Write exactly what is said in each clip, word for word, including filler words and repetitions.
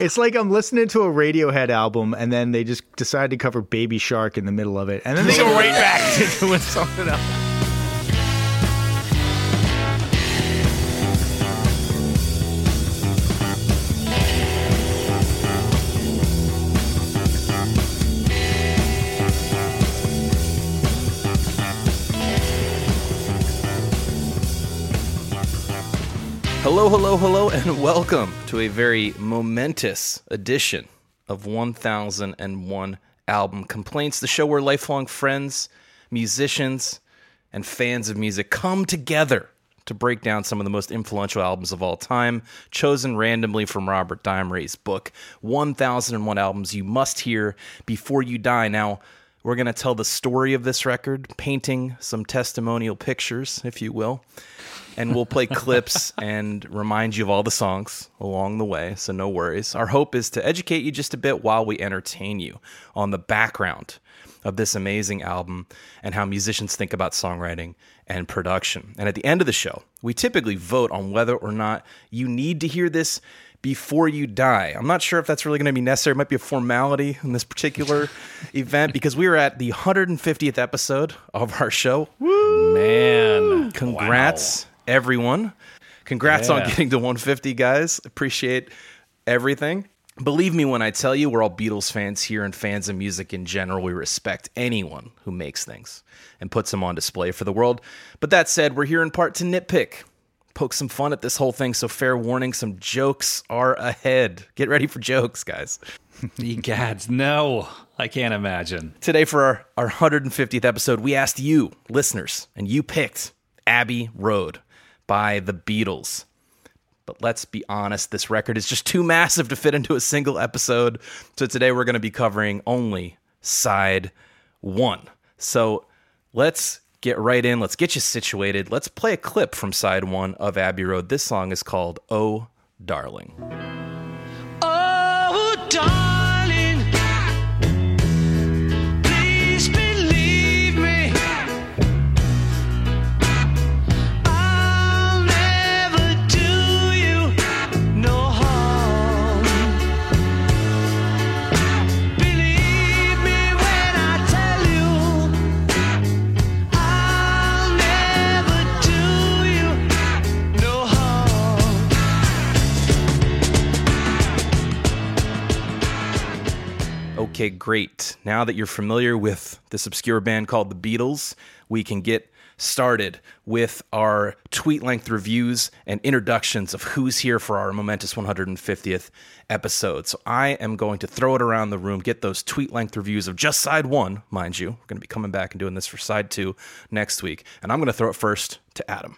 It's like I'm listening to a Radiohead album, and then they just decide to cover Baby Shark in the middle of it, and then they go right back to doing something else. Hello, hello, hello, and welcome to a very momentous edition of one thousand one Album Complaints, the show where lifelong friends, musicians, and fans of music come together to break down some of the most influential albums of all time, chosen randomly from Robert Dimery's book, one thousand one Albums You Must Hear Before You Die. Now, we're going to tell the story of this record, painting some testimonial pictures, if you will. And we'll play clips and remind you of all the songs along the way, so no worries. Our hope is to educate you just a bit while we entertain you on the background of this amazing album and how musicians think about songwriting and production. And at the end of the show, we typically vote on whether or not you need to hear this before you die. I'm not sure if that's really going to be necessary. It might be a formality in this particular event because we are at the one hundred fiftieth episode of our show. Woo! Man. Congrats. Wow. Everyone. Congrats yeah. on getting to one fifty, guys. Appreciate everything. Believe me when I tell you, we're all Beatles fans here and fans of music in general. We respect anyone who makes things and puts them on display for the world. But that said, we're here in part to nitpick, poke some fun at this whole thing. So fair warning, some jokes are ahead. Get ready for jokes, guys. Egads, no, I can't imagine. Today for our, our one hundred fiftieth episode, we asked you, listeners, and you picked Abbey Road by the Beatles. But let's be honest, this record is just too massive to fit into a single episode. So today we're going to be covering only side one. So let's get right in. Let's get you situated. Let's play a clip from side one of Abbey Road. This song is called Oh, Darling. Oh, darling. Okay, great. Now that you're familiar with this obscure band called the Beatles, we can get started with our tweet-length reviews and introductions of who's here for our momentous one hundred fiftieth episode. So I am going to throw it around the room, get those tweet-length reviews of just side one, mind you. We're going to be coming back and doing this for side two next week. And I'm going to throw it first to Adam.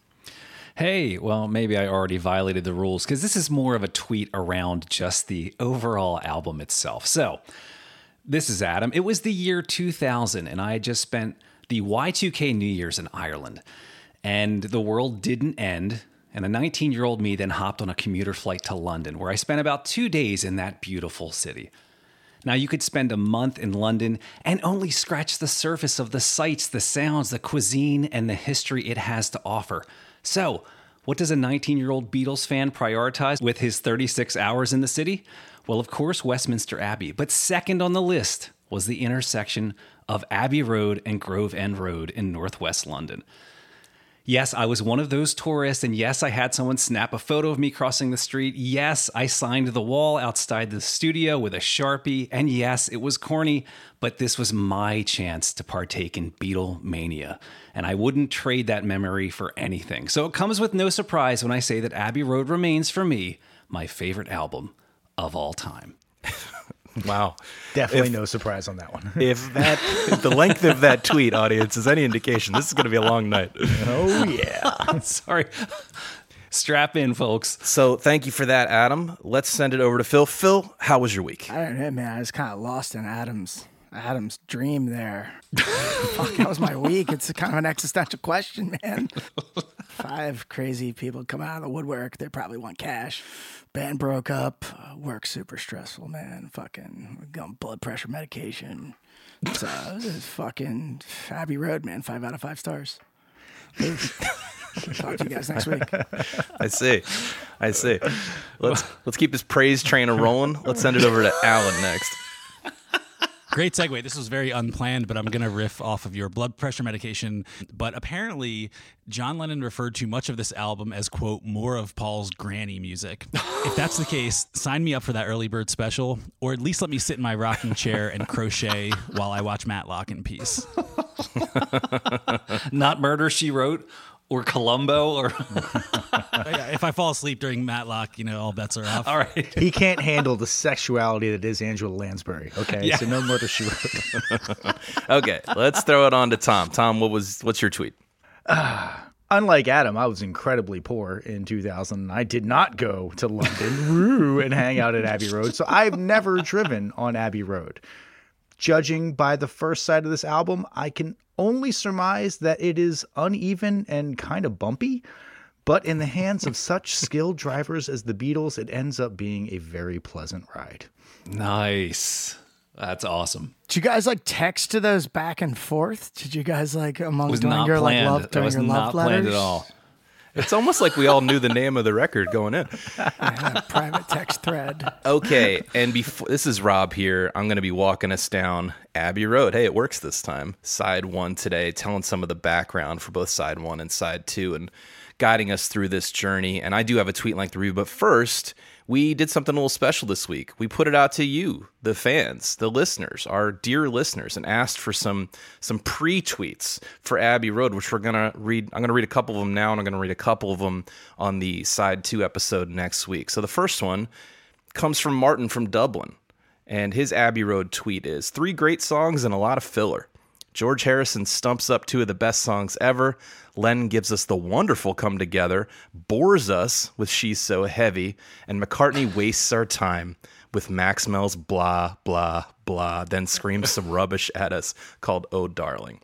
Hey, well, maybe I already violated the rules because this is more of a tweet around just the overall album itself. So, this is Adam. It was the year two thousand, and I had just spent the Y two K New Year's in Ireland. And the world didn't end, and a nineteen-year-old me then hopped on a commuter flight to London, where I spent about two days in that beautiful city. Now, you could spend a month in London and only scratch the surface of the sights, the sounds, the cuisine, and the history it has to offer. So, what does a nineteen-year-old Beatles fan prioritize with his thirty-six hours in the city? Well, of course, Westminster Abbey. But second on the list was the intersection of Abbey Road and Grove End Road in northwest London. Yes, I was one of those tourists, and yes, I had someone snap a photo of me crossing the street. Yes, I signed the wall outside the studio with a Sharpie, and yes, it was corny, but this was my chance to partake in Beatlemania, and I wouldn't trade that memory for anything. So it comes with no surprise when I say that Abbey Road remains, for me, my favorite album of all time. Wow. Definitely if, no surprise on that one. if that if the length of that tweet, audience, is any indication, this is going to be a long night. Oh, yeah. Sorry. Strap in, folks. So thank you for that, Adam. Let's send it over to Phil. Phil, how was your week? I don't know, man. I was kind of lost in Adam's Adam's dream there. Fuck, that was my week. It's a kind of an existential question, man. Five crazy people come out of the woodwork. They probably want cash. Band broke up. Uh, work super stressful, man. Fucking going blood pressure medication. So it was fucking Abbey Road, man. Five out of five stars. Talk to you guys next week. I see. I see. Let's let's keep this praise train a rolling. Let's send it over to Alan next. Great segue. This was very unplanned, but I'm going to riff off of your blood pressure medication. But apparently, John Lennon referred to much of this album as, quote, more of Paul's granny music. If that's the case, sign me up for that early bird special, or at least let me sit in my rocking chair and crochet while I watch Matlock in peace. Not Murder, She Wrote, or Columbo, or If I fall asleep during Matlock, you know, all bets are off. all right. He can't handle the sexuality that is Angela Lansbury. Okay, Yeah. so no Murder, She Wrote. Okay, let's throw it on to Tom. Tom, what was what's your tweet? Unlike Adam, I was incredibly poor in two thousand. I did not go to London woo, and hang out at Abbey Road, so I've never driven on Abbey Road. Judging by the first side of this album, I can only surmise that it is uneven and kind of bumpy, but in the hands of such skilled drivers as the Beatles, it ends up being a very pleasant ride. Nice. That's awesome. Did you guys like text to those back and forth? Did you guys like among It was doing not your planned. like love That doing was your not love letters? planned at all. It's almost like we all knew the name of the record going in. Yeah, private text thread. Okay, and before this is Rob here. I'm going to be walking us down Abbey Road. Hey, it works this time. Side one today, telling some of the background for both side one and side two, and guiding us through this journey. And I do have a tweet length review, but first, we did something a little special this week. We put it out to you, the fans, the listeners, our dear listeners, and asked for some some pre-tweets for Abbey Road, which we're gonna read. I'm gonna read a couple of them now, and I'm gonna read a couple of them on the side two episode next week. So the first one comes from Martin from Dublin, and his Abbey Road tweet is three great songs and a lot of filler. George Harrison stumps up two of the best songs ever. Len gives us the wonderful Come Together, bores us with She's So Heavy, and McCartney wastes our time with Maxwell's Blah, Blah, Blah, then screams some rubbish at us called Oh Darling.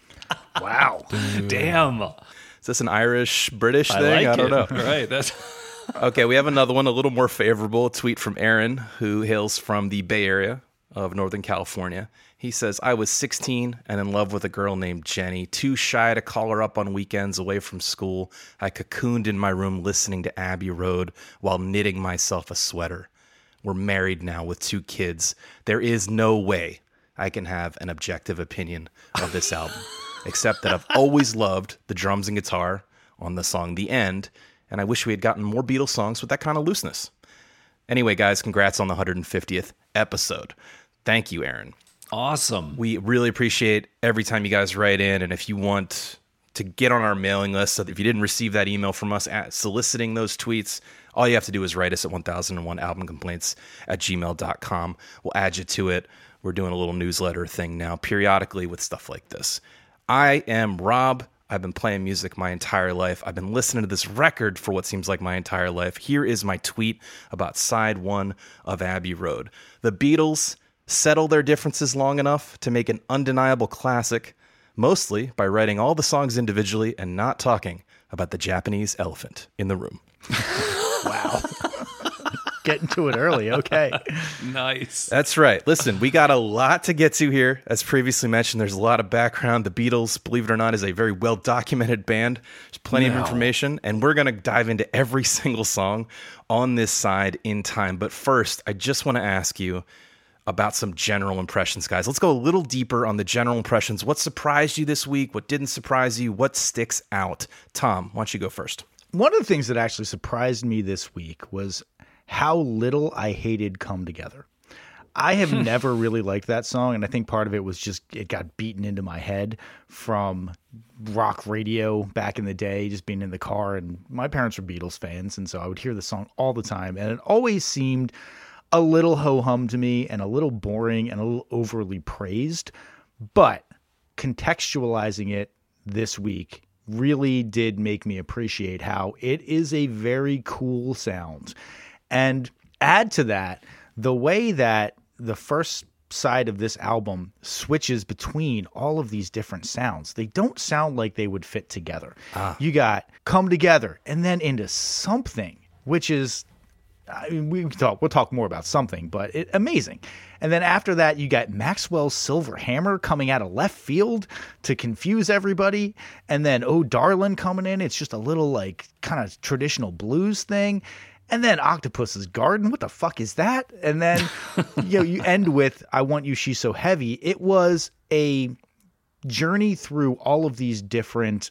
Wow. Damn. Is this an Irish, British I thing? like I don't it. know. Right. That's Okay, we have another one, a little more favorable. A tweet from Aaron, who hails from the Bay Area of Northern California. He says, I was sixteen and in love with a girl named Jenny. Too shy to call her up on weekends away from school. I cocooned in my room listening to Abbey Road while knitting myself a sweater. We're married now with two kids. There is no way I can have an objective opinion of this album, except that I've always loved the drums and guitar on the song The End, and I wish we had gotten more Beatles songs with that kind of looseness. Anyway, guys, congrats on the one hundred fiftieth episode. Thank you, Aaron. awesome. We really appreciate every time you guys write in, and if you want to get on our mailing list, so that if you didn't receive that email from us at soliciting those tweets, all you have to do is write us at one thousand one album complaints at gmail dot com. We'll add you to it. We're doing a little newsletter thing now periodically with stuff like this. I am Rob. I've been playing music my entire life. I've been listening to this record for what seems like my entire life. Here is my tweet about side one of Abbey Road. The Beatles settle their differences long enough to make an undeniable classic, mostly by writing all the songs individually and not talking about the Japanese elephant in the room. Wow. Getting to it early. Okay. Nice. That's right. Listen, we got a lot to get to here. As previously mentioned, there's a lot of background. The Beatles, believe it or not, is a very well-documented band. There's plenty No. of information, and we're going to dive into every single song on this side in time. But first, I just want to ask you about some general impressions, guys. Let's go a little deeper on the general impressions. What surprised you this week? What didn't surprise you? What sticks out? Tom, why don't you go first? One of the things that actually surprised me this week was how little I hated Come Together. I have never really liked that song, and I think part of it was just it got beaten into my head from rock radio back in the day, just being in the car, and my parents were Beatles fans, and so I would hear the song all the time, and it always seemed a little ho-hum to me and a little boring and a little overly praised, but contextualizing it this week really did make me appreciate how it is a very cool sound. And add to that, the way that the first side of this album switches between all of these different sounds. They don't sound like they would fit together. Ah. You got Come Together and then into Something, which is I mean, we can talk, we'll talk more about something, but it, amazing. And then after that, you got Maxwell's Silver Hammer coming out of left field to confuse everybody. And then Oh Darlin' coming in. It's just a little like kind of traditional blues thing. And then Octopus's Garden. What the fuck is that? And then you know, you end with I Want You, She's So Heavy. It was a journey through all of these different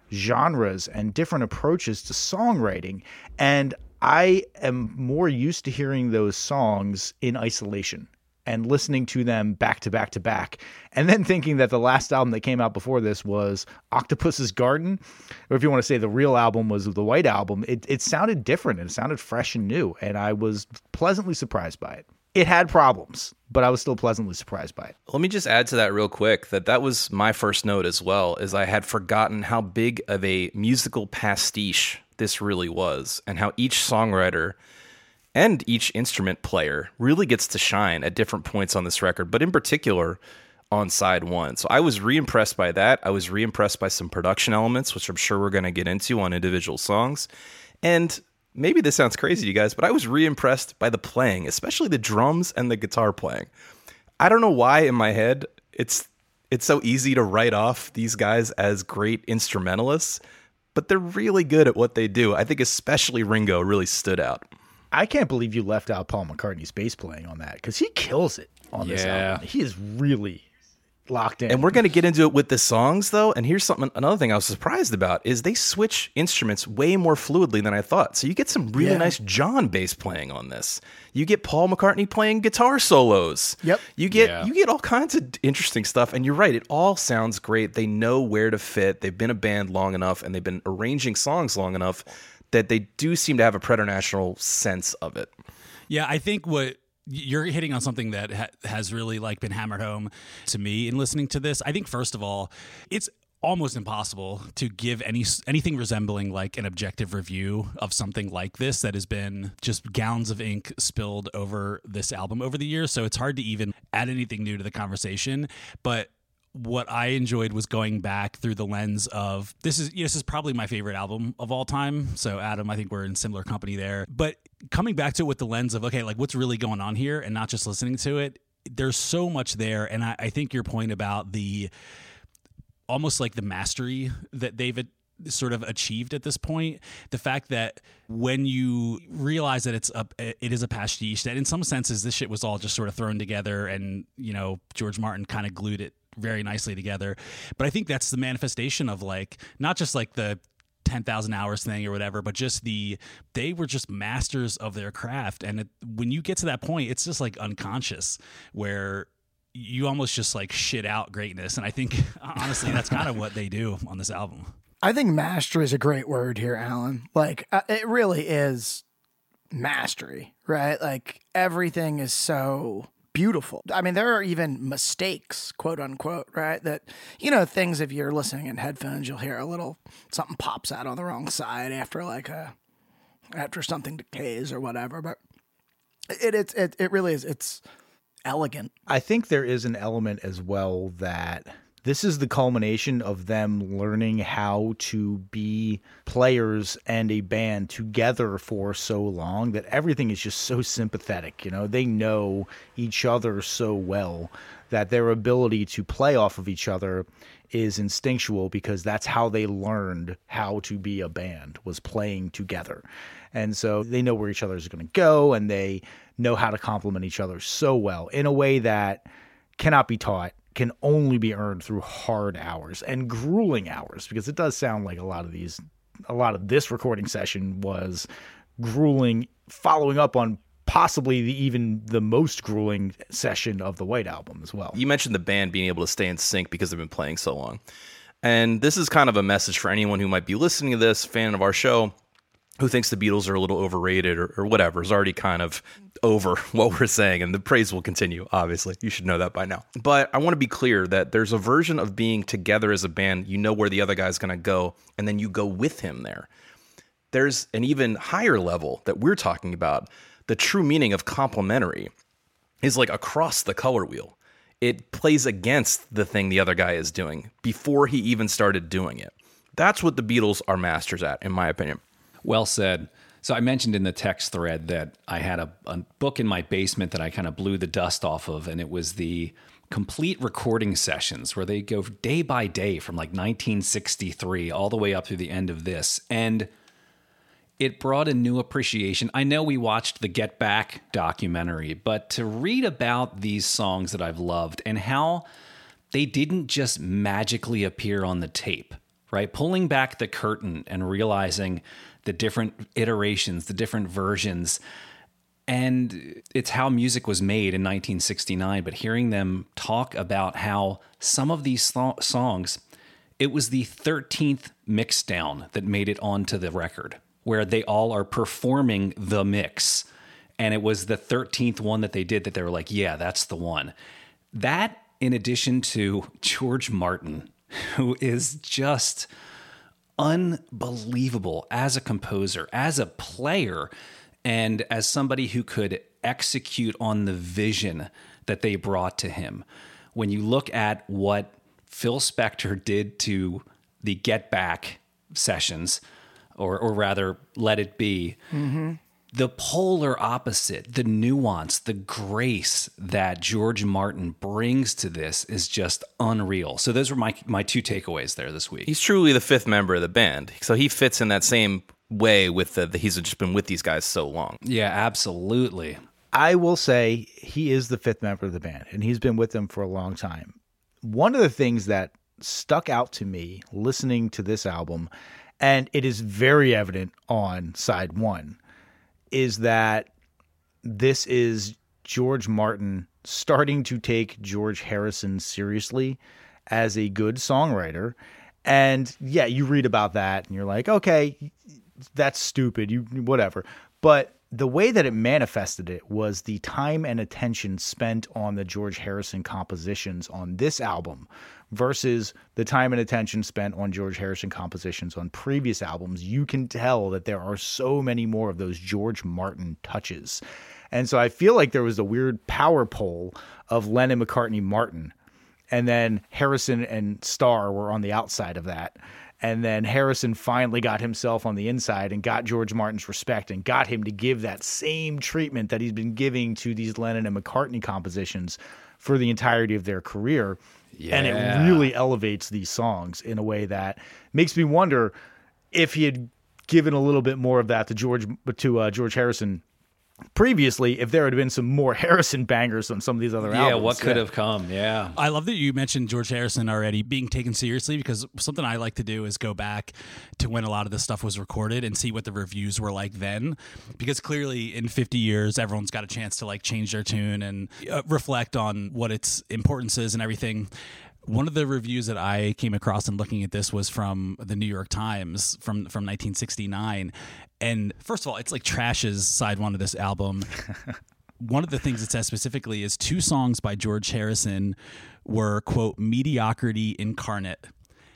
genres and different approaches to songwriting. And I am more used to hearing those songs in isolation and listening to them back to back to back, and then thinking that the last album that came out before this was Octopus's Garden, or if you want to say the real album was the White Album. It, it sounded different and it sounded fresh and new, and I was pleasantly surprised by it. It had problems, but I was still pleasantly surprised by it. Let me just add to that real quick that that was my first note as well, is I had forgotten how big of a musical pastiche this really was, and how each songwriter and each instrument player really gets to shine at different points on this record, but in particular on side one. So I was re-impressed by that. I was re-impressed by some production elements, which I'm sure we're going to get into on individual songs. And maybe this sounds crazy to you guys, but I was re-impressed by the playing, especially the drums and the guitar playing. I don't know why in my head it's it's so easy to write off these guys as great instrumentalists, but they're really good at what they do. I think especially Ringo really stood out. I can't believe you left out Paul McCartney's bass playing on that, because he kills it on this Yeah. album. He is really locked in. And we're going to get into it with the songs, though. And here's something, another thing I was surprised about is they switch instruments way more fluidly than I thought. So you get some really Yeah. nice John bass playing on this. You get Paul McCartney playing guitar solos. Yep. You get Yeah. you get all kinds of interesting stuff. And you're right, it all sounds great. They know where to fit. They've been a band long enough, and they've been arranging songs long enough that they do seem to have a preternatural sense of it. Yeah, I think what you're hitting on something that ha- has really like been hammered home to me in listening to this. I think first of all, it's almost impossible to give any anything resembling like an objective review of something like this that has been just gallons of ink spilled over this album over the years. So it's hard to even add anything new to the conversation. But what I enjoyed was going back through the lens of this is this is probably my favorite album of all time. So Adam, I think we're in similar company there. But coming back to it with the lens of, okay, like what's really going on here and not just listening to it, there's so much there. And I, I think your point about the almost like the mastery that they've sort of achieved at this point, the fact that when you realize that it's a, it is a pastiche, that in some senses this shit was all just sort of thrown together and, you know, George Martin kind of glued it very nicely together. But I think that's the manifestation of like, not just like the ten thousand hours thing or whatever, but just the, they were just masters of their craft. And it, when you get to that point, it's just like unconscious where you almost just like shit out greatness. And I think honestly, that's kind of what they do on this album. I think mastery is a great word here, Alan. Like, uh, it really is mastery, right? Like, everything is so beautiful. I mean, there are even mistakes, quote unquote, right? That, you know, things if you're listening in headphones, you'll hear a little something pops out on the wrong side after like a after something decays or whatever. But it it it, it really is. It's elegant. I think there is an element as well that this is the culmination of them learning how to be players and a band together for so long that everything is just so sympathetic. You know, they know each other so well that their ability to play off of each other is instinctual, because that's how they learned how to be a band, was playing together. And so they know where each other is going to go, and they know how to complement each other so well in a way that cannot be taught, can only be earned through hard hours and grueling hours, because it does sound like a lot of these, a lot of this recording session was grueling, following up on possibly the even the most grueling session of the White Album as well. You mentioned the band being able to stay in sync because they've been playing so long. And this is kind of a message for anyone who might be listening to this, fan of our show, who thinks the Beatles are a little overrated or, or whatever, is already kind of over what we're saying, and the praise will continue, obviously. You should know that by now. But I want to be clear that there's a version of being together as a band, you know where the other guy's going to go, and then you go with him there. There's an even higher level that we're talking about. The true meaning of complementary is like across the color wheel. It plays against the thing the other guy is doing before he even started doing it. That's what the Beatles are masters at, in my opinion. Well said. So I mentioned in the text thread that I had a, a book in my basement that I kind of blew the dust off of, and it was the complete recording sessions where they go day by day from like nineteen sixty-three all the way up through the end of this. And it brought a new appreciation. I know we watched the Get Back documentary, but to read about these songs that I've loved and how they didn't just magically appear on the tape, right? Pulling back the curtain and realizing the different iterations, the different versions. And it's how music was made in nineteen sixty-nine, but hearing them talk about how some of these th- songs, it was the thirteenth mix down that made it onto the record, where they all are performing the mix. And it was the thirteenth one that they did that they were like, yeah, that's the one. That, in addition to George Martin, who is just unbelievable as a composer, as a player, and as somebody who could execute on the vision that they brought to him. When you look at what Phil Spector did to the Get Back sessions, or or rather, Let It Be, mm-hmm. the polar opposite, the nuance, the grace that George Martin brings to this is just unreal. So those were my my two takeaways there this week. He's truly the fifth member of the band. So he fits in that same way with the, the he's just been with these guys so long. Yeah, absolutely. I will say he is the fifth member of the band, and he's been with them for a long time. One of the things that stuck out to me listening to this album, and it is very evident on side one, is that this is George Martin starting to take George Harrison seriously as a good songwriter. And yeah, you read about that and you're like, okay, that's stupid, you whatever. But the way that it manifested it was the time and attention spent on the George Harrison compositions on this album versus the time and attention spent on George Harrison compositions on previous albums. You can tell that there are so many more of those George Martin touches. And so I feel like there was a weird power pole of Lennon, McCartney, Martin. And then Harrison and Starr were on the outside of that. And then Harrison finally got himself on the inside and got George Martin's respect and got him to give that same treatment that he's been giving to these Lennon and McCartney compositions for the entirety of their career. Yeah. And it really elevates these songs in a way that makes me wonder if he had given a little bit more of that to George to uh, George Harrison previously, if there had been some more Harrison bangers on some of these other yeah, albums. Yeah, what could yeah. have come? Yeah. I love that you mentioned George Harrison already being taken seriously, because something I like to do is go back to when a lot of this stuff was recorded and see what the reviews were like then, because clearly in fifty years, everyone's got a chance to like change their tune and uh, reflect on what its importance is and everything. One of the reviews that I came across in looking at this was from the New York Times from, from nineteen sixty-nine. And first of all, it's like Trash's side one of this album. One of the things it says specifically is two songs by George Harrison were, quote, mediocrity incarnate.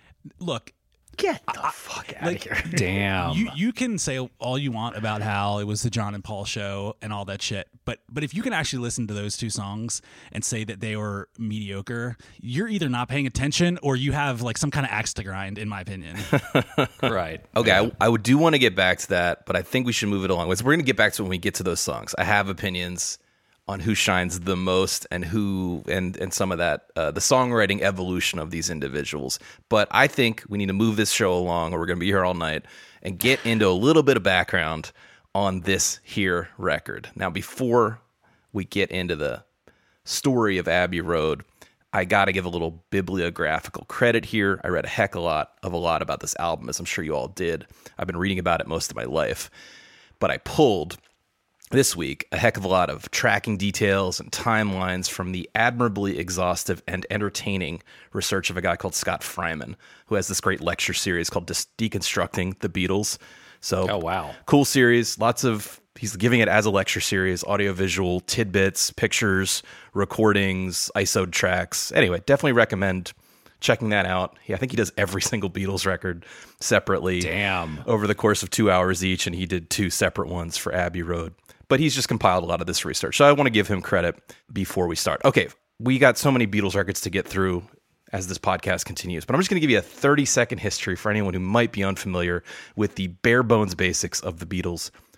Look, get the I, fuck out like, of here. Damn. You you can say all you want about how it was the John and Paul show and all that shit, but but if you can actually listen to those two songs and say that they were mediocre, you're either not paying attention or you have like some kind of axe to grind, in my opinion. Right. Okay, I, I would do want to get back to that, but I think we should move it along. We're going to get back to it when we get to those songs. I have opinions on who shines the most and who and and some of that uh, the songwriting evolution of these individuals. But I think we need to move this show along, or we're going to be here all night, and get into a little bit of background on this here record. Now, before we get into the story of Abbey Road, I got to give a little bibliographical credit here. I read a heck of a lot of a lot about this album, as I'm sure you all did. I've been reading about it most of my life, but I pulled this week a heck of a lot of tracking details and timelines from the admirably exhaustive and entertaining research of a guy called Scott Fryman, who has this great lecture series called Deconstructing the Beatles. So, oh wow, cool series. Lots of he's giving it as a lecture series, audiovisual tidbits, pictures, recordings, I S O tracks. Anyway, definitely recommend checking that out. Yeah, I think he does every single Beatles record separately. Damn. Over the course of two hours each, and he did two separate ones for Abbey Road. But he's just compiled a lot of this research. So I want to give him credit before we start. Okay, we got so many Beatles records to get through as this podcast continues. But I'm just going to give you a thirty-second history for anyone who might be unfamiliar with the bare bones basics of the Beatles.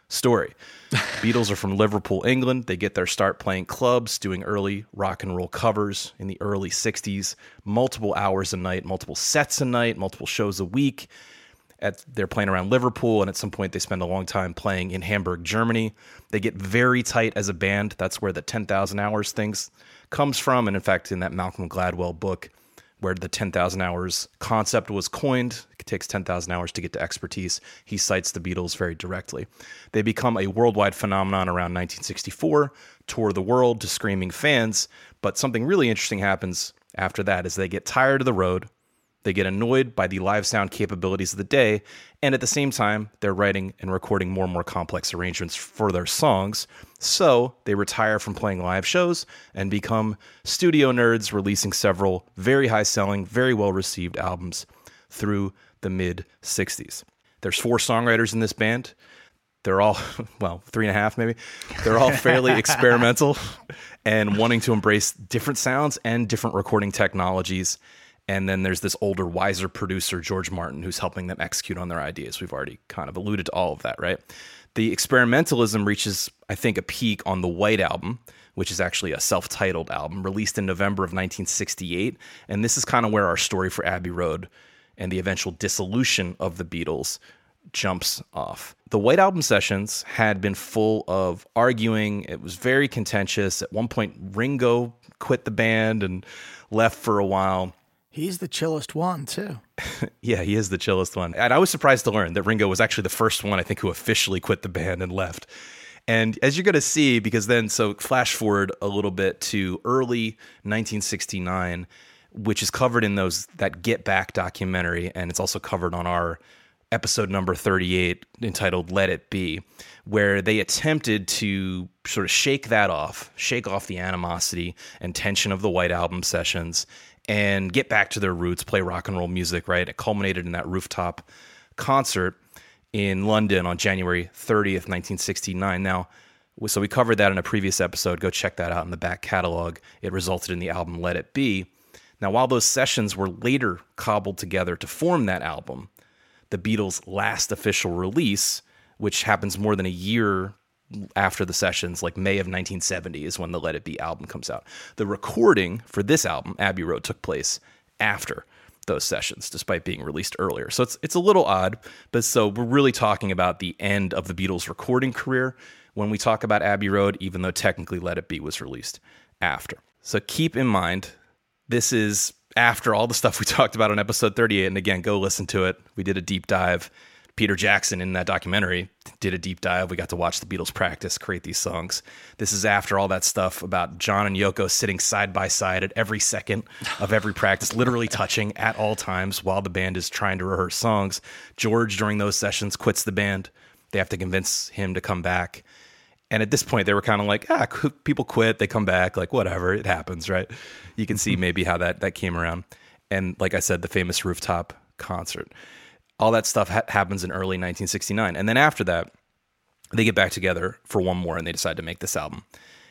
story. Beatles are from Liverpool, England. They get their start playing clubs, doing early rock and roll covers in the early sixties, multiple hours a night, multiple sets a night, multiple shows a week. At, they're playing around Liverpool, and at some point they spend a long time playing in Hamburg, Germany. They get very tight as a band. That's where the ten thousand hours things comes from. And in fact, in that Malcolm Gladwell book, where the ten thousand hours concept was coined, it takes ten thousand hours to get to expertise, he cites the Beatles very directly. They become a worldwide phenomenon around nineteen sixty-four, tour the world to screaming fans, but something really interesting happens after that is they get tired of the road, they get annoyed by the live sound capabilities of the day, and at the same time, they're writing and recording more and more complex arrangements for their songs. So they retire from playing live shows and become studio nerds, releasing several very high-selling, very well-received albums through the mid-sixties. There's four songwriters in this band. They're all, well, three and a half maybe. They're all fairly experimental and wanting to embrace different sounds and different recording technologies. And then there's this older, wiser producer, George Martin, who's helping them execute on their ideas. We've already kind of alluded to all of that, right? The experimentalism reaches, I think, a peak on the White Album, which is actually a self-titled album released in November of nineteen sixty-eight. And this is kind of where our story for Abbey Road and the eventual dissolution of the Beatles jumps off. The White Album sessions had been full of arguing. It was very contentious. At one point, Ringo quit the band and left for a while. He's the chillest one, too. Yeah, he is the chillest one. And I was surprised to learn that Ringo was actually the first one, I think, who officially quit the band and left. And as you're going to see, because then, so flash forward a little bit to early nineteen sixty-nine, which is covered in those that Get Back documentary, and it's also covered on our episode number thirty-eight entitled Let It Be, where they attempted to sort of shake that off, shake off the animosity and tension of the White Album sessions, and get back to their roots, play rock and roll music, right? It culminated in that rooftop concert in London on January thirtieth, nineteen sixty-nine. Now, so we covered that in a previous episode. Go check that out in the back catalog. It resulted in the album Let It Be. Now, while those sessions were later cobbled together to form that album, the Beatles' last official release, which happens more than a year after the sessions, like May of nineteen seventy is when the Let It Be album comes out. The recording for this album, Abbey Road, took place after those sessions, despite being released earlier. So it's it's a little odd, but so we're really talking about the end of the Beatles' recording career when we talk about Abbey Road, even though technically Let It Be was released after. So keep in mind, this is after all the stuff we talked about on episode thirty-eight, and again, go listen to it. We did a deep dive. Peter Jackson in that documentary did a deep dive. We got to watch the Beatles practice, create these songs. This is after all that stuff about John and Yoko sitting side by side at every second of every practice, literally touching at all times while the band is trying to rehearse songs. George, during those sessions, quits the band. They have to convince him to come back. And at this point, they were kind of like, ah, people quit, they come back, like whatever, it happens, right? You can see maybe how that, that came around. And like I said, the famous rooftop concert. All that stuff ha- happens in early nineteen sixty-nine. And then after that, they get back together for one more and they decide to make this album.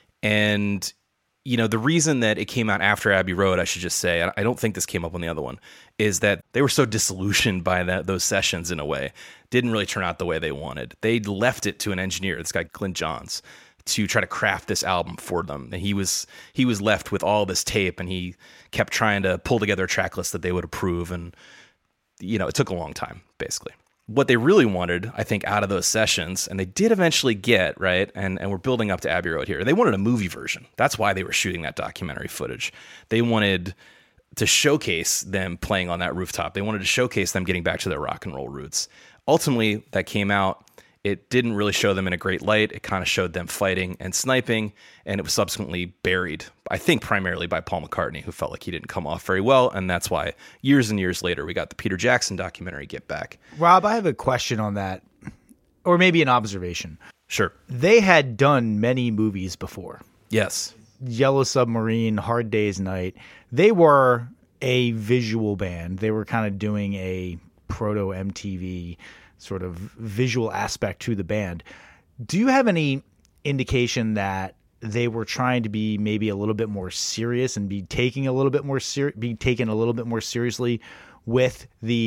And, you know, the reason that it came out after Abbey Road, I should just say, I don't think this came up on the other one, is that they were so disillusioned by that those sessions in a way. Didn't really turn out the way they wanted. They left it to an engineer, this guy, Clint Johns, to try to craft this album for them. And he was he was left with all this tape and he kept trying to pull together a track list that they would approve. And you know, it took a long time, basically. What they really wanted, I think, out of those sessions, and they did eventually get, right, and, and we're building up to Abbey Road here, they wanted a movie version. That's why they were shooting that documentary footage. They wanted to showcase them playing on that rooftop. They wanted to showcase them getting back to their rock and roll roots. Ultimately, that came out. It didn't really show them in a great light. It kind of showed them fighting and sniping, and it was subsequently buried, I think primarily by Paul McCartney, who felt like he didn't come off very well, and that's why years and years later we got the Peter Jackson documentary, Get Back. Rob, I have a question on that, or maybe an observation. Sure. They had done many movies before. Yes. Yellow Submarine, Hard Day's Night. They were a visual band. They were kind of doing a proto-M T V sort of visual aspect to the band. Do you have any indication that they were trying to be maybe a little bit more serious and be taking a little bit more ser- be taken a little bit more seriously with the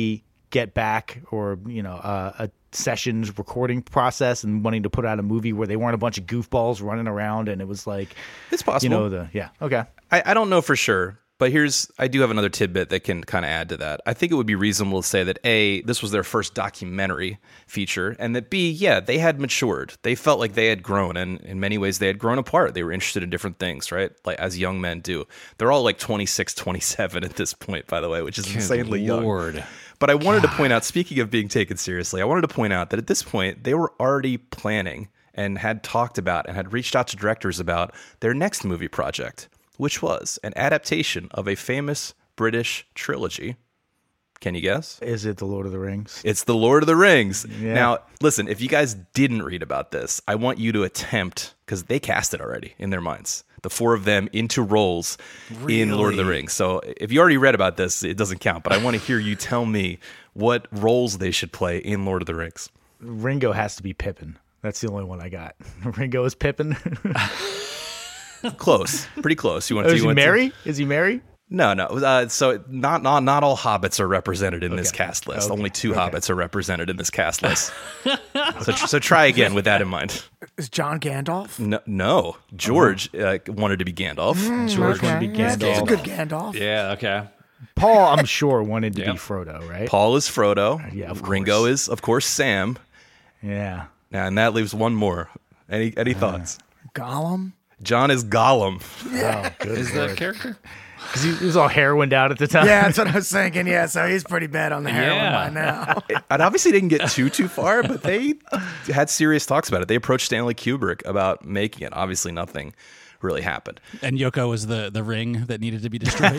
Get Back or, you know, uh, a sessions recording process and wanting to put out a movie where they weren't a bunch of goofballs running around and it was like, It's possible. you know, the, yeah. Okay. I, I don't know for sure, but here's, I do have another tidbit that can kind of add to that. I think it would be reasonable to say that A, this was their first documentary feature, and that B, yeah, they had matured. They felt like they had grown, and in many ways they had grown apart. They were interested in different things, right? Like as young men do. They're all like twenty-six, twenty-seven at this point, by the way, which is Good insanely Lord. young. But I wanted to point out, speaking of being taken seriously, I wanted to point out that at this point, they were already planning and had talked about and had reached out to directors about their next movie project, which was an adaptation of a famous British trilogy. Can you guess? Is it The Lord of the Rings? It's The Lord of the Rings. Yeah. Now, listen, if you guys didn't read about this, I want you to attempt, because they cast it already in their minds, the four of them into roles in Lord of the Rings. So if you already read about this, it doesn't count, but I want to hear you tell me what roles they should play in Lord of the Rings. Ringo has to be Pippin. That's the only one I got. Ringo is Pippin. Close. Pretty close. You want Oh, to, is you he want to- Mary? Is he Mary? No, no. Uh, so not, not not all hobbits are represented in this Okay. cast list. Okay. Only two Okay. hobbits are represented in this cast list. so so try again with that in mind. Is John Gandalf? No, no. George uh, wanted to be Gandalf. George Okay. wanted to be Yeah, He's a Gandalf. good Gandalf. Yeah, okay. Paul, I'm sure, wanted to Yeah. be Frodo, right? Paul is Frodo. Yeah, of Ringo course. is, of course, Sam. Yeah. Now, and that leaves one more. Any any thoughts? Gollum? John is Gollum. Oh, good. Is the character? Because he, he was all heroined out at the time. Yeah, that's what I was thinking. Yeah, so he's pretty bad on the heroin Yeah. by now. It obviously didn't get too too far, but they had serious talks about it. They approached Stanley Kubrick about making it. Obviously, nothing really happened. And Yoko was the, the ring that needed to be destroyed.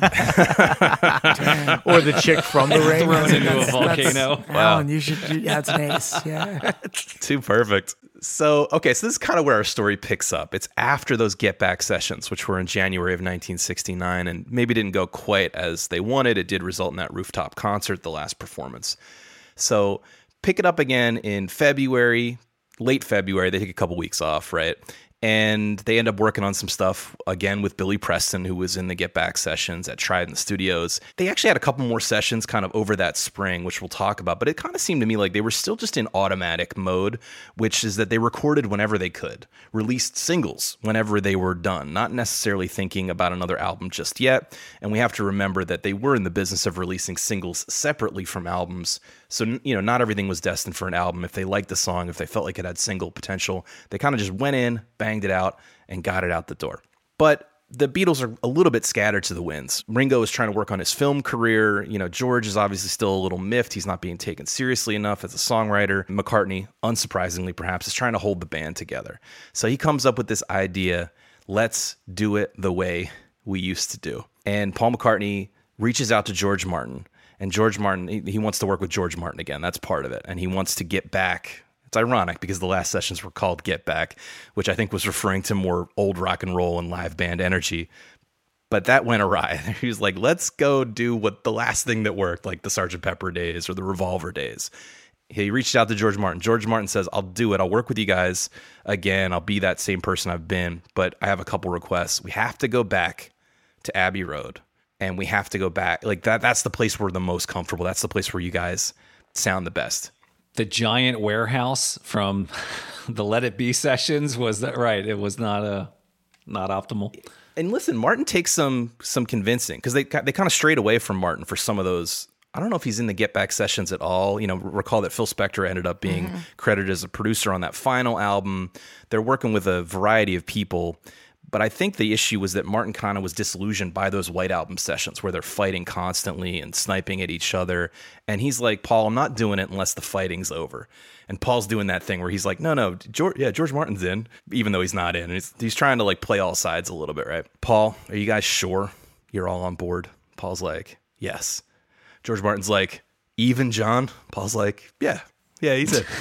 Or the chick from the ring. Thrown into a volcano. Alan, you should. You, yeah, it's an ace. Yeah. Too perfect. So, okay, so this is kind of where our story picks up. It's after those Get Back sessions, which were in January of nineteen sixty-nine, and maybe didn't go quite as they wanted. It did result in that rooftop concert, the last performance. So, pick it up again in February, late February. They take a couple weeks off, right? And they end up working on some stuff again with Billy Preston, who was in the Get Back sessions at Trident Studios. They actually had a couple more sessions kind of over that spring, which we'll talk about. But it kind of seemed to me like they were still just in automatic mode, which is that they recorded whenever they could, released singles whenever they were done, not necessarily thinking about another album just yet. And we have to remember that they were in the business of releasing singles separately from albums. So, you know, not everything was destined for an album. If they liked the song, if they felt like it had single potential, they kind of just went in, banged it out, and got it out the door. But the Beatles are a little bit scattered to the winds. Ringo is trying to work on his film career. You know, George is obviously still a little miffed. He's not being taken seriously enough as a songwriter. McCartney, unsurprisingly perhaps, is trying to hold the band together. So he comes up with this idea, let's do it the way we used to do. And Paul McCartney reaches out to George Martin. And George Martin, he, he wants to work with George Martin again. That's part of it. And he wants to get back. It's ironic because the last sessions were called Get Back, which I think was referring to more old rock and roll and live band energy. But that went awry. He was like, let's go do what the last thing that worked, like the Sergeant Pepper days or the Revolver days. He reached out to George Martin. George Martin says, I'll do it. I'll work with you guys again. I'll be that same person I've been. But I have a couple requests. We have to go back to Abbey Road. And we have to go back. Like that. That's the place we're the most comfortable. That's the place where you guys sound the best. The giant warehouse from the Let It Be sessions, was that right? It was not a not optimal. And listen, Martin takes some some convincing because they they kind of strayed away from Martin for some of those. I don't know if he's in the Get Back sessions at all. You know, recall that Phil Spector ended up being mm-hmm. credited as a producer on that final album. They're working with a variety of people. But I think the issue was that Martin kind of was disillusioned by those White Album sessions where they're fighting constantly and sniping at each other. And he's like, Paul, I'm not doing it unless the fighting's over. And Paul's doing that thing where he's like, no, no, George, yeah, George Martin's in, even though he's not in. And he's, he's trying to like play all sides a little bit, right? Paul, are you guys sure you're all on board? Paul's like, yes. George Martin's like, even John? Paul's like, yeah, yeah, he's in.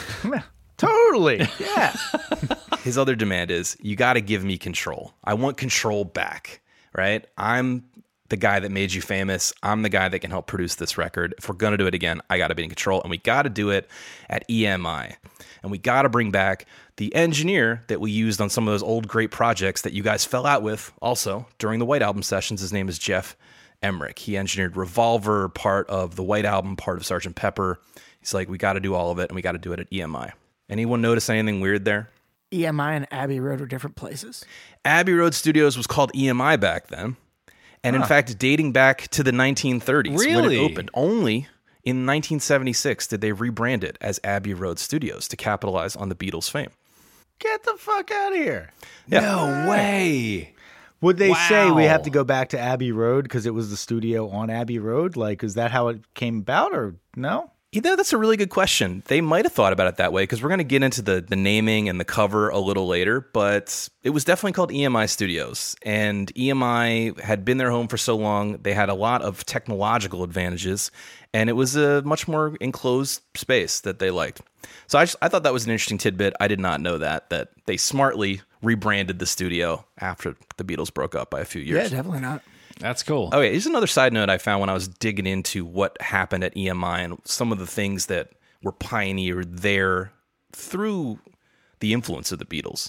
Totally. Yeah. His other demand is, you got to give me control. I want control back, right? I'm the guy that made you famous. I'm the guy that can help produce this record. If we're going to do it again, I got to be in control. And we got to do it at E M I. And we got to bring back the engineer that we used on some of those old great projects that you guys fell out with also during the White Album sessions. His name is Jeff Emmerich. He engineered Revolver, part of the White Album, part of Sergeant Pepper. He's like, we got to do all of it, and we got to do it at E M I. Anyone notice anything weird there? E M I and Abbey Road are different places. Abbey Road Studios was called E M I back then. And in Huh. fact, dating back to the nineteen thirties when Really? it opened. Only in nineteen seventy-six did they rebrand it as Abbey Road Studios to capitalize on the Beatles' fame. Get the fuck out of here. No way. Would they say we have Wow. to go back to Abbey Road because it was the studio on Abbey Road? Like, is that how it came about, or no? You know, that's a really good question. They might have thought about it that way because we're going to get into the, the naming and the cover a little later, but it was definitely called E M I Studios. And E M I had been their home for so long, they had a lot of technological advantages, and it was a much more enclosed space that they liked. So I, just, I thought that was an interesting tidbit. I did not know that, that they smartly rebranded the studio after the Beatles broke up by a few years. Yeah, definitely not. That's cool. Okay, here's another side note I found when I was digging into what happened at E M I and some of the things that were pioneered there through the influence of the Beatles.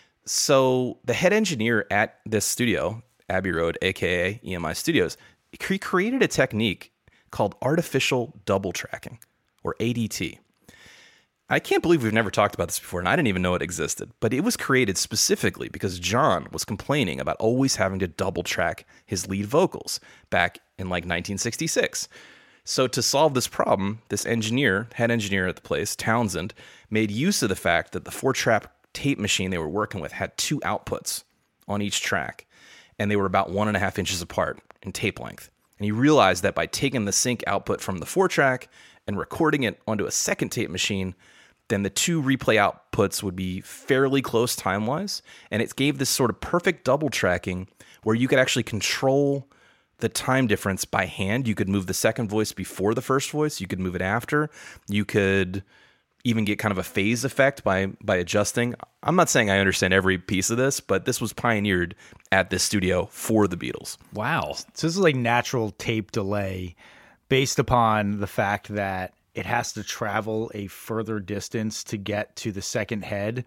So the head engineer at this studio, Abbey Road, aka E M I Studios, he created a technique called artificial double tracking, or A D T. I can't believe we've never talked about this before, and I didn't even know it existed. But it was created specifically because John was complaining about always having to double track his lead vocals back in like nineteen sixty-six. So to solve this problem, this engineer, head engineer at the place, Townsend, made use of the fact that the four-track tape machine they were working with had two outputs on each track, and they were about one and a half inches apart in tape length. And he realized that by taking the sync output from the four-track and recording it onto a second tape machine, then the two replay outputs would be fairly close time-wise, and it gave this sort of perfect double tracking where you could actually control the time difference by hand. You could move the second voice before the first voice. You could move it after. You could even get kind of a phase effect by by adjusting. I'm not saying I understand every piece of this, but this was pioneered at this studio for the Beatles. Wow. So this is like natural tape delay based upon the fact that it has to travel a further distance to get to the second head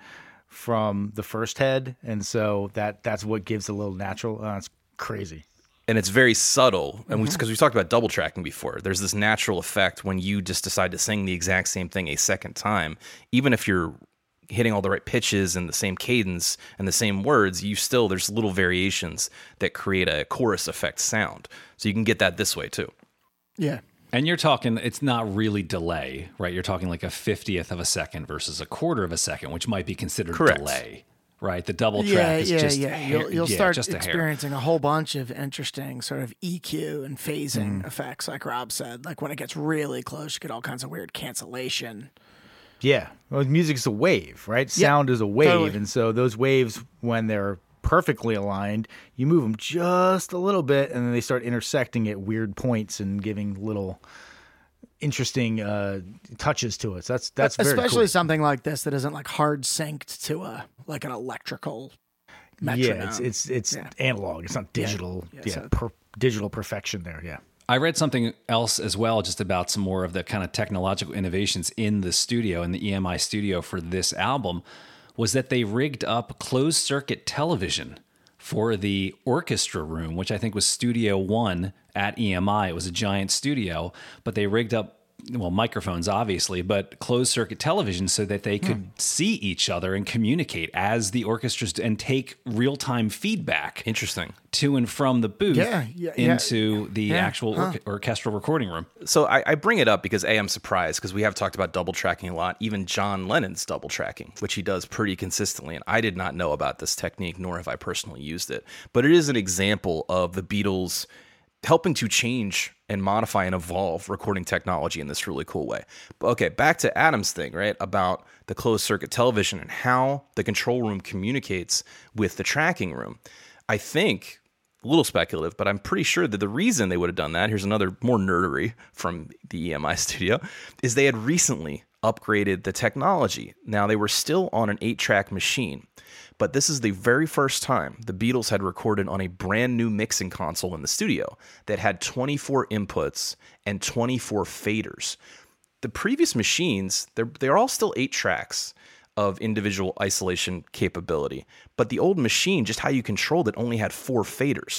from the first head. And so that that's what gives a little natural. Uh, it's crazy. And it's very subtle. And because we, we've talked about double tracking before, there's this natural effect when you just decide to sing the exact same thing a second time. Even if you're hitting all the right pitches and the same cadence and the same words, you still, there's little variations that create a chorus effect sound. So you can get that this way too. Yeah. And you're talking, it's not really delay, right? You're talking like a fiftieth of a second versus a quarter of a second, which might be considered Correct. delay, right? The double track Yeah, is yeah, just yeah. a hair- You'll, you'll yeah, start just a hair. experiencing a whole bunch of interesting sort of E Q and phasing Mm. effects, like Rob said. Like when it gets really close, you get all kinds of weird cancellation. Yeah. Well, music is a wave, right? Yeah, Sound is a wave. totally. And so those waves, when they're perfectly aligned, you move them just a little bit, and then they start intersecting at weird points and giving little interesting uh, touches to it. So that's that's very Especially cool. something like this that isn't like hard synced to a like an electrical metronome. Yeah, it's it's it's Yeah. analog. It's not digital. Yeah, Yeah, so- per, digital perfection there. Yeah. I read something else as well, just about some more of the kind of technological innovations in the studio, in the E M I studio for this album, was that they rigged up closed circuit television for the orchestra room, which I think was Studio One at E M I. It was a giant studio, but they rigged up, well, microphones, obviously, but closed circuit television so that they could Hmm. see each other and communicate as the orchestras and take real time feedback Interesting. to and from the booth Yeah, yeah, yeah. into the Yeah, actual orche- orchestral recording room. So I, I bring it up because A, I'm surprised because we have talked about double tracking a lot, even John Lennon's double tracking, which he does pretty consistently. And I did not know about this technique, nor have I personally used it. But it is an example of the Beatles helping to change and modify and evolve recording technology in this really cool way. But okay, back to Adam's thing, right? About the closed circuit television and how the control room communicates with the tracking room. I think, a little speculative, but I'm pretty sure that the reason they would have done that, here's another more nerdery from the E M I studio, is they had recently upgraded the technology. Now, they were still on an eight-track machine, but this is the very first time the Beatles had recorded on a brand new mixing console in the studio that had twenty-four inputs and twenty-four faders. The previous machines, they're, they're all still eight tracks of individual isolation capability, but the old machine, just how you controlled it, only had four faders.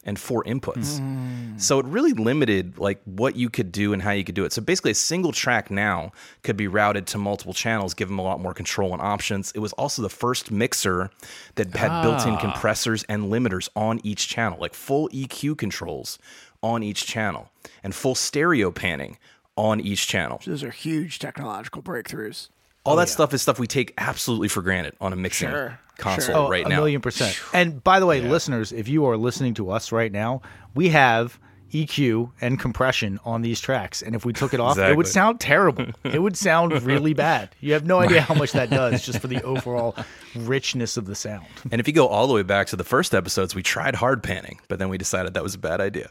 and four inputs. Mm. So it really limited like what you could do and how you could do it. So basically a single track now could be routed to multiple channels, give them a lot more control and options. It was also the first mixer that had ah. built-in compressors and limiters on each channel, like full E Q controls on each channel and full stereo panning on each channel. Those are huge technological breakthroughs. All oh, that yeah. stuff is stuff we take absolutely for granted on a mixing sure. console sure. oh, right a now. A million percent. And by the way, yeah. listeners, if you are listening to us right now, we have E Q and compression on these tracks. And if we took it off, exactly. it would sound terrible. It would sound really bad. You have no idea how much that does just for the overall richness of the sound. And if you go all the way back to the first episodes, we tried hard panning, but then we decided that was a bad idea.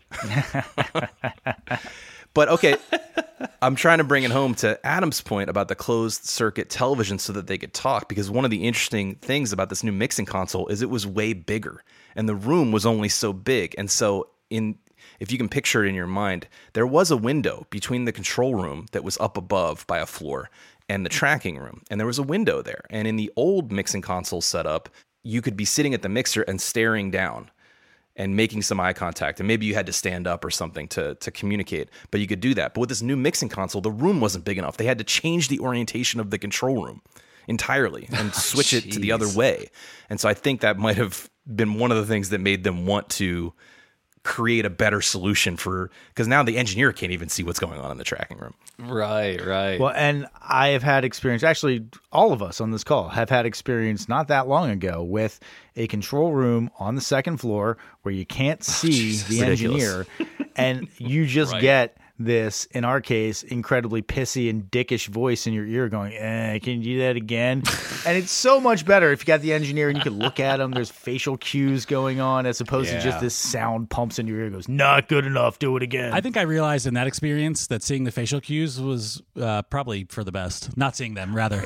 But okay, I'm trying to bring it home to Adam's point about the closed circuit television so that they could talk, because one of the interesting things about this new mixing console is it was way bigger and the room was only so big. And so in if you can picture it in your mind, there was a window between the control room that was up above by a floor and the tracking room. And there was a window there. And in the old mixing console setup, you could be sitting at the mixer and staring down and making some eye contact. And maybe you had to stand up or something to, to communicate, but you could do that. But with this new mixing console, the room wasn't big enough. They had to change the orientation of the control room entirely and switch oh, it to the other way. And so I think that might have been one of the things that made them want to create a better solution for, because now the engineer can't even see what's going on in the tracking room. Right, right. Well, and I have had experience, actually all of us on this call have had experience not that long ago with a control room on the second floor where you can't see oh, Jesus, the ridiculous. engineer and you just right. get this, in our case, incredibly pissy and dickish voice in your ear going, eh, can you do that again? And it's so much better if you got the engineer and you can look at him. There's facial cues going on as opposed yeah. to just this sound pumps in your ear and goes, not good enough, do it again. I think I realized in that experience that seeing the facial cues was uh, probably for the best. Not seeing them, rather.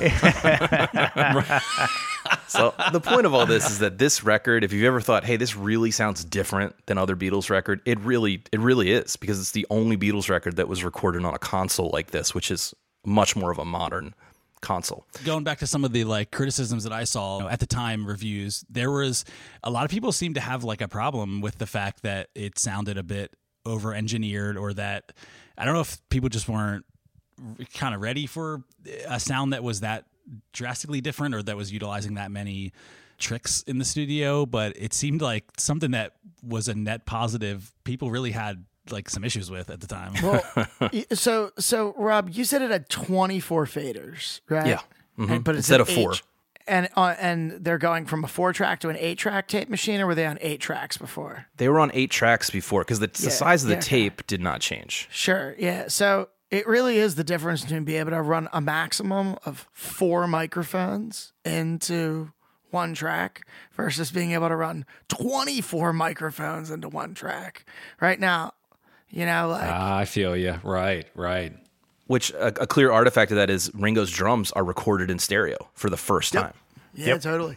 So the point of all this is that this record, if you've ever thought, hey, this really sounds different than other Beatles record, it really, it really is, because it's the only Beatles record that was recorded on a console like this, which is much more of a modern console. Going back to some of the like criticisms that I saw you know, at the time reviews, there was a lot of people seemed to have like a problem with the fact that it sounded a bit over engineered, or that I don't know if people just weren't kind of ready for a sound that was that drastically different or that was utilizing that many tricks in the studio, but it seemed like something that was a net positive people really had like some issues with at the time. Well, so so Rob, you said it had twenty-four faders, right? Yeah, mm-hmm. and, but it's instead of eight, four. And uh, and they're going from a four track to an eight track tape machine, or were they on eight tracks before? They were on eight tracks before because the, yeah, the size of the yeah, tape okay. did not change. Sure, yeah. So it really is the difference between being able to run a maximum of four microphones into one track versus being able to run twenty-four microphones into one track. Right now, you know, like ah, I feel you. Right, right. Which a, a clear artifact of that is Ringo's drums are recorded in stereo for the first yep. time. Yeah, yep. totally.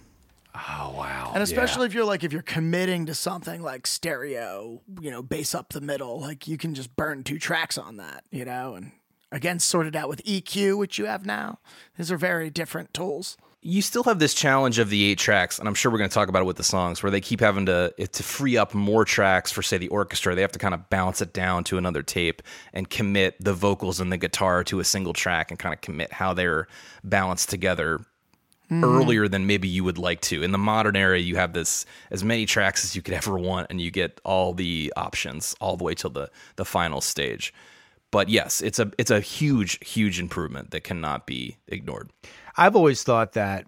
Oh wow! And especially yeah. if you're like if you're committing to something like stereo, you know, bass up the middle, like you can just burn two tracks on that, you know, and again sorted out with E Q, which you have now. These are very different tools. You still have this challenge of the eight tracks, and I'm sure we're going to talk about it with the songs, where they keep having to to free up more tracks for, say, the orchestra. They have to kind of bounce it down to another tape and commit the vocals and the guitar to a single track and kind of commit how they're balanced together mm-hmm. earlier than maybe you would like to. In the modern era, you have this as many tracks as you could ever want, and you get all the options all the way till the the final stage. But yes, it's a it's a huge, huge improvement that cannot be ignored. I've always thought that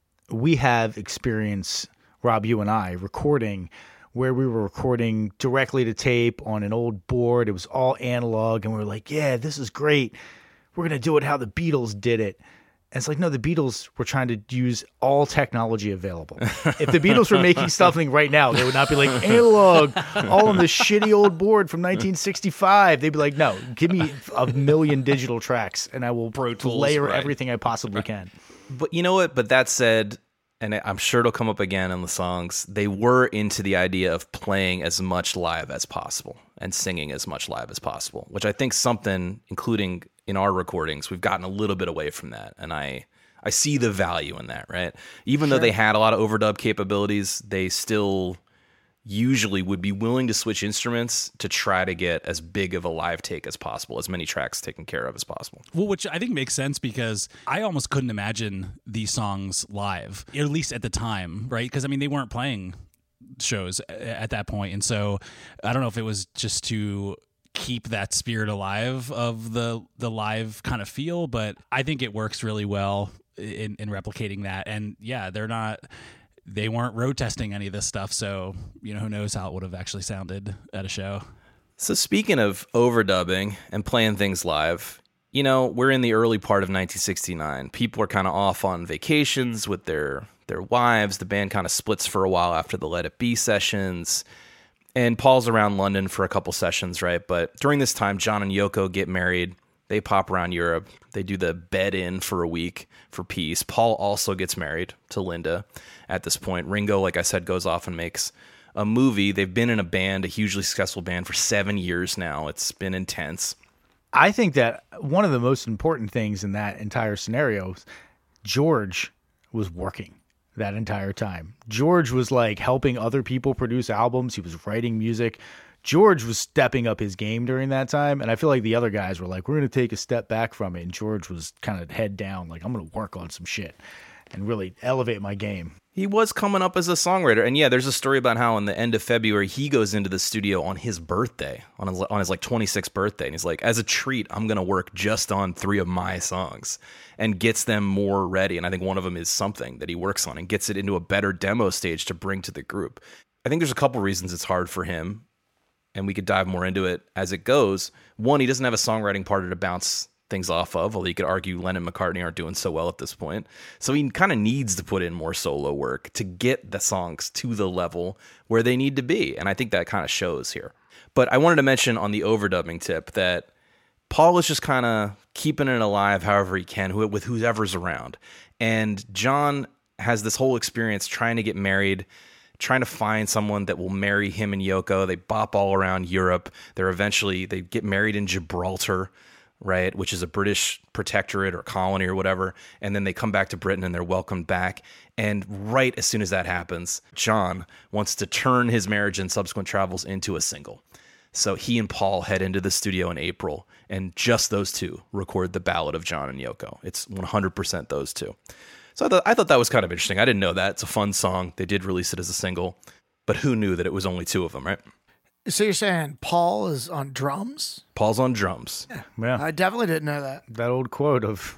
we have experience, Rob, you and I, recording where we were recording directly to tape on an old board. It was all analog, and we were like, yeah, this is great. We're going to do it how the Beatles did it. And it's like, no, the Beatles were trying to use all technology available. If the Beatles were making something right now, they would not be like, analog, all on this shitty old board from nineteen sixty-five. They'd be like, no, give me a million digital tracks, and I will Pro Tools, layer right. everything I possibly right. can. But you know what? But that said, and I'm sure it'll come up again in the songs, they were into the idea of playing as much live as possible and singing as much live as possible, which I think something, including in our recordings, we've gotten a little bit away from that. And I, I see the value in that, right? Even sure. though they had a lot of overdub capabilities, they still usually would be willing to switch instruments to try to get as big of a live take as possible, as many tracks taken care of as possible. Well, which I think makes sense because I almost couldn't imagine these songs live, at least at the time, right? Because, I mean, they weren't playing shows at that point. And so I don't know if it was just to keep that spirit alive of the the live kind of feel, but I think it works really well in, in replicating that. And yeah, they're not... They weren't road testing any of this stuff, so you know who knows how it would have actually sounded at a show. So speaking of overdubbing and playing things live, you know, we're in the early part of nineteen sixty-nine. People are kind of off on vacations with their their wives. The band kind of splits for a while after the Let It Be sessions. And Paul's around London for a couple sessions, right? But during this time, John and Yoko get married. They pop around Europe. They do the bed in for a week for peace. Paul also gets married to Linda at this point. Ringo, like I said, goes off and makes a movie. They've been in a band, a hugely successful band, for seven years now. It's been intense. I think that one of the most important things in that entire scenario is George was working that entire time. George was like helping other people produce albums. He was writing music. George was stepping up his game during that time, and I feel like the other guys were like, we're going to take a step back from it, and George was kind of head down, like, I'm going to work on some shit and really elevate my game. He was coming up as a songwriter, and yeah, there's a story about how in the end of February, he goes into the studio on his birthday, on his, on his like twenty-sixth birthday, and he's like, as a treat, I'm going to work just on three of my songs, and gets them more ready, and I think one of them is Something that he works on, and gets it into a better demo stage to bring to the group. I think there's a couple reasons it's hard for him, and we could dive more into it as it goes. One, he doesn't have a songwriting partner to bounce things off of, although you could argue Lennon and McCartney aren't doing so well at this point. So he kind of needs to put in more solo work to get the songs to the level where they need to be, and I think that kind of shows here. But I wanted to mention on the overdubbing tip that Paul is just kind of keeping it alive however he can with whoever's around. And John has this whole experience trying to get married, trying to find someone that will marry him and Yoko. They bop all around Europe. They're eventually, they get married in Gibraltar, right, which is a British protectorate or colony or whatever. And then they come back to Britain and they're welcomed back. And right as soon as that happens, John wants to turn his marriage and subsequent travels into a single. So he and Paul head into the studio in April, and just those two record the Ballad of John and Yoko. It's one hundred percent those two. So I thought, I thought that was kind of interesting. I didn't know that. It's a fun song. They did release it as a single, but who knew that it was only two of them, right? So you're saying Paul is on drums? Paul's on drums. Yeah. Yeah. I definitely didn't know that. That old quote of,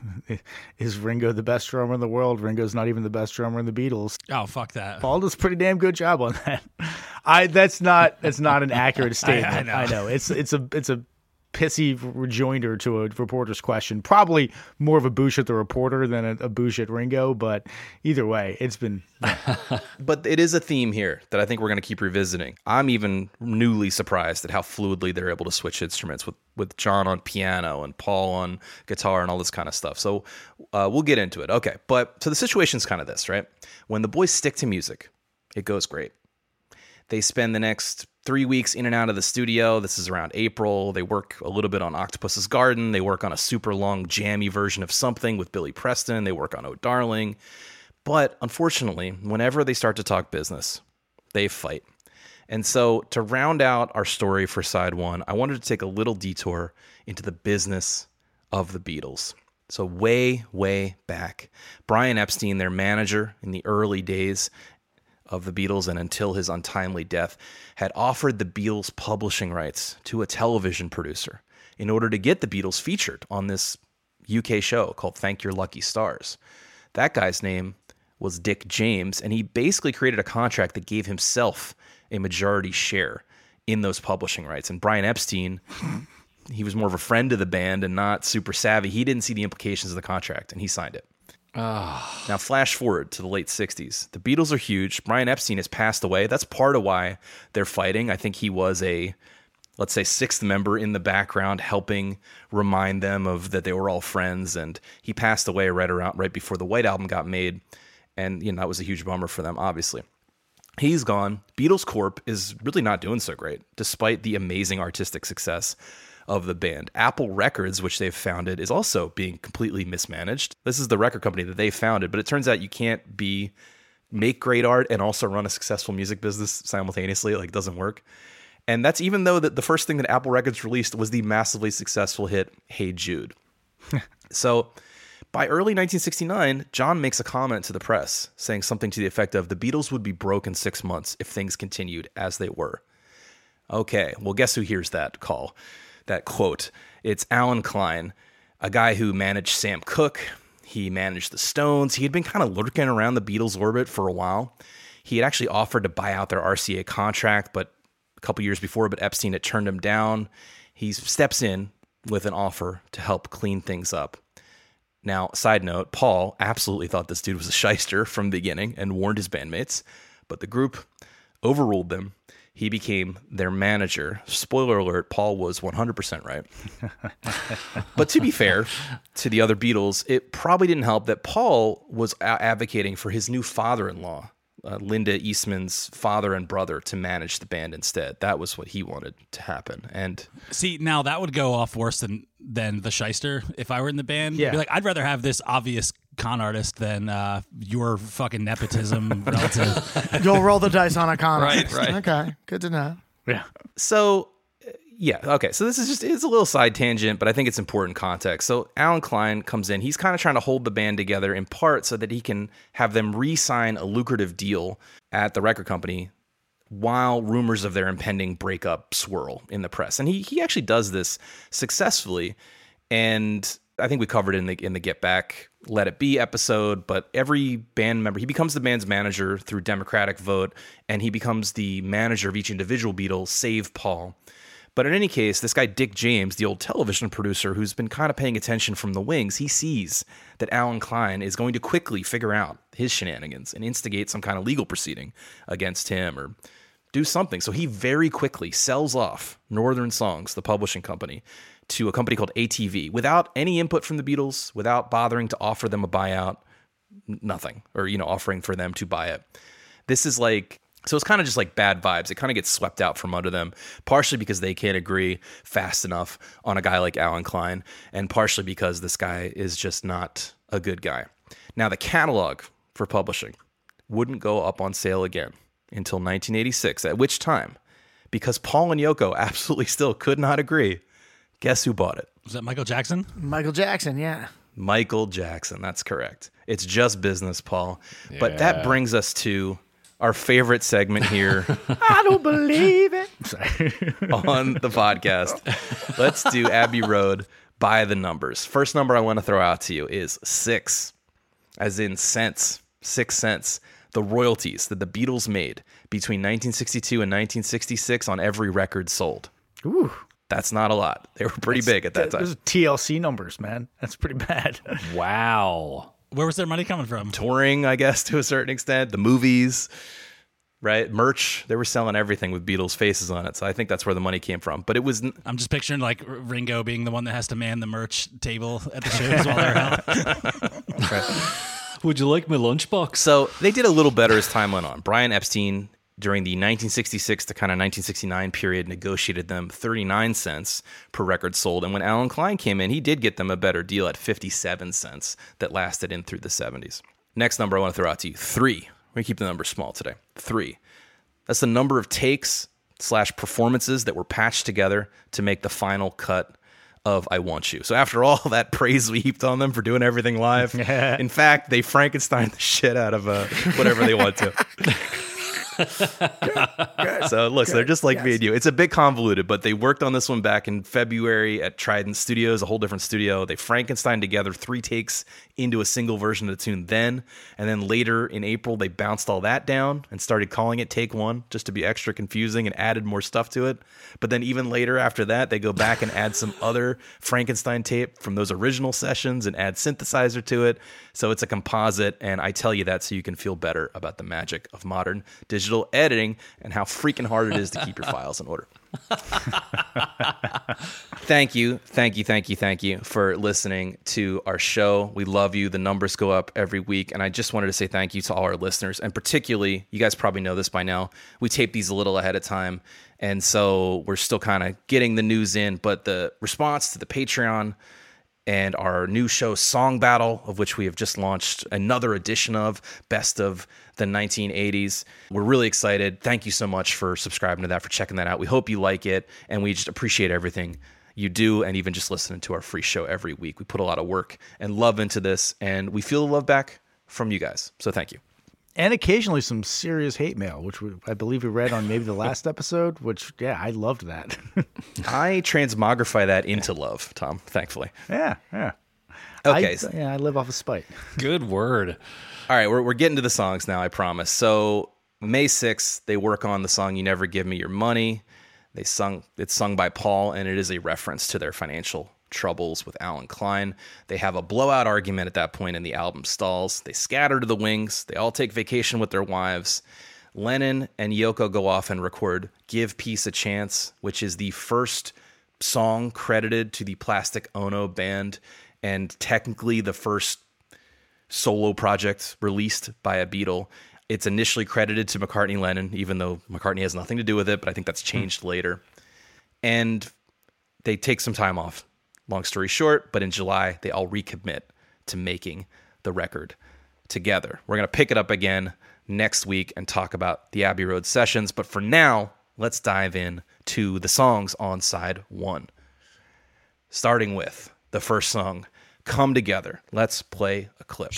is Ringo the best drummer in the world? Ringo's not even the best drummer in the Beatles. Oh, fuck that. Paul does a pretty damn good job on that. I that's not that's not an accurate statement. I, I know. I know. It's it's a it's a pissy rejoinder to a reporter's question. Probably more of a boosh at the reporter than a, a boosh at Ringo, but either way, it's been... Yeah. But it is a theme here that I think we're going to keep revisiting. I'm even newly surprised at how fluidly they're able to switch instruments with, with John on piano and Paul on guitar and all this kind of stuff. So uh, we'll get into it. Okay, but so the situation's kind of this, right? When the boys stick to music, it goes great. They spend the next three weeks in and out of the studio. This is around April. They work a little bit on Octopus's Garden. They work on a super long, jammy version of Something with Billy Preston. They work on Oh Darling. But unfortunately, whenever they start to talk business, they fight. And so to round out our story for side one, I wanted to take a little detour into the business of the Beatles. So way, way back, Brian Epstein, their manager in the early days of the Beatles and until his untimely death, had offered the Beatles publishing rights to a television producer in order to get the Beatles featured on this U K show called Thank Your Lucky Stars. That guy's name was Dick James, and he basically created a contract that gave himself a majority share in those publishing rights. And Brian Epstein, he was more of a friend of the band and not super savvy. He didn't see the implications of the contract, and he signed it. Oh. Now, flash forward to the late sixties. The Beatles are huge. Brian Epstein has passed away. That's part of why they're fighting. I think he was a, let's say, sixth member in the background, helping remind them of that they were all friends. And he passed away right around right before the White Album got made. And, you know, that was a huge bummer for them, obviously. He's gone. Beatles Corp is really not doing so great, despite the amazing artistic success of the band. Apple Records, which they've founded, is also being completely mismanaged. This is the record company that they founded, but it turns out you can't be make great art and also run a successful music business simultaneously. Like, it doesn't work. And that's even though that the first thing that Apple Records released was the massively successful hit Hey Jude. So by early nineteen sixty-nine, John makes a comment to the press saying something to the effect of, the Beatles would be broke in six months if things continued as they were. Okay, well, guess who hears that call, that quote? It's Alan Klein, a guy who managed Sam Cooke. He managed the Stones. He had been kind of lurking around the Beatles' orbit for a while. He had actually offered to buy out their R C A contract, but a couple years before, but Epstein had turned him down. He steps in with an offer to help clean things up. Now, side note, Paul absolutely thought this dude was a shyster from the beginning and warned his bandmates, but the group overruled them. He became their manager. Spoiler alert, Paul was one hundred percent right. But to be fair to the other Beatles, it probably didn't help that Paul was a- advocating for his new father-in-law, uh, Linda Eastman's father and brother, to manage the band instead. That was what he wanted to happen. And See, now that would go off worse than than the shyster if I were in the band. Yeah. Be like, I'd rather have this obvious con artist than uh, your fucking nepotism relative. You'll roll the dice on a con. Right, right. Okay, good to know. Yeah. So, uh, yeah, okay. So this is just, it's a little side tangent, but I think it's important context. So Alan Klein comes in. He's kind of trying to hold the band together in part so that he can have them re-sign a lucrative deal at the record company while rumors of their impending breakup swirl in the press. And he he actually does this successfully. And I think we covered it in the in the Get Back, Let It Be episode, but every band member, he becomes the band's manager through democratic vote, and he becomes the manager of each individual Beatle, save Paul. But in any case, this guy Dick James, the old television producer who's been kind of paying attention from the wings, he sees that Alan Klein is going to quickly figure out his shenanigans and instigate some kind of legal proceeding against him or do something. So he very quickly sells off Northern Songs, the publishing company, to a company called A T V without any input from the Beatles, without bothering to offer them a buyout, nothing, or, you know, offering for them to buy it. This is like, so it's kind of just like bad vibes. It kind of gets swept out from under them, partially because they can't agree fast enough on a guy like Alan Klein, and partially because this guy is just not a good guy. Now, the catalog for publishing wouldn't go up on sale again until nineteen eighty-six, at which time, because Paul and Yoko absolutely still could not agree, guess who bought it? Was that Michael Jackson? Michael Jackson, yeah. Michael Jackson, that's correct. It's just business, Paul. Yeah. But that brings us to our favorite segment here. I don't believe it. On the podcast. Let's do Abbey Road by the numbers. First number I want to throw out to you is six, as in cents, six cents. The royalties that the Beatles made between nineteen sixty-two and nineteen sixty-six on every record sold. Ooh. That's not a lot. They were pretty big at that time. Those are T L C numbers, man. That's pretty bad. Wow. Where was their money coming from? Touring, I guess, to a certain extent. The movies, right? Merch. They were selling everything with Beatles faces on it. So I think that's where the money came from. But it was... I'm just picturing like Ringo being the one that has to man the merch table at the shows while they're out. Right. Would you like my lunchbox? So they did a little better as time went on. Brian Epstein, during the nineteen sixty-six to kind of nineteen sixty-nine period, negotiated them thirty-nine cents per record sold. And when Alan Klein came in, he did get them a better deal at fifty-seven cents that lasted in through the seventies. Next number I want to throw out to you, three. We're going to keep the number small today. Three. That's the number of takes slash performances that were patched together to make the final cut of I Want You. So after all that praise we heaped on them for doing everything live, in fact, they Frankenstein the shit out of uh, whatever they want to. Good. So look, Good. they're just like Yes. me and you. It's a bit convoluted, but they worked on this one back in February at Trident Studios, a whole different studio. They Frankenstein together three takes into a single version of the tune then, and then later in April, they bounced all that down and started calling it Take One just to be extra confusing and added more stuff to it. But then even later after that, they go back and add some other Frankenstein tape from those original sessions and add synthesizer to it. So it's a composite, and I tell you that so you can feel better about the magic of modern digital editing and how freaking hard it is to keep your files in order. Thank you, thank you, thank you, thank you for listening to our show. We love you. The numbers go up every week, and I just wanted to say thank you to all our listeners, and particularly, you guys probably know this by now, we tape these a little ahead of time, and so we're still kind of getting the news in, but the response to the Patreon and our new show, Song Battle, of which we have just launched another edition of, Best of the nineteen eighties. We're really excited. Thank you so much for subscribing to that, for checking that out. We hope you like it, and we just appreciate everything you do, and even just listening to our free show every week. We put a lot of work and love into this, and we feel the love back from you guys. So thank you. And occasionally some serious hate mail, which we, I believe we read on maybe the last episode, which, yeah, I loved that. I transmogrify that into love, Tom, thankfully. Yeah, yeah. Okay. I, yeah, I live off of spite. Good word. All right, we're, we're getting to the songs now, I promise. So May sixth, they work on the song You Never Give Me Your Money. They sung It's sung by Paul, and it is a reference to their financial troubles with Alan Klein. They have a blowout argument at that point, and the album stalls. They scatter to the wings. They all take vacation with their wives. Lennon and Yoko go off and record Give Peace a Chance, which is the first song credited to the Plastic Ono Band, and technically the first solo project released by a Beatle. It's initially credited to McCartney Lennon, even though McCartney has nothing to do with it, but I think that's changed hmm. later. And they take some time off. Long story short, but in July, they all recommit to making the record together. We're going to pick it up again next week and talk about the Abbey Road sessions. But for now, let's dive in to the songs on side one. Starting with the first song, Come Together. Let's play a clip.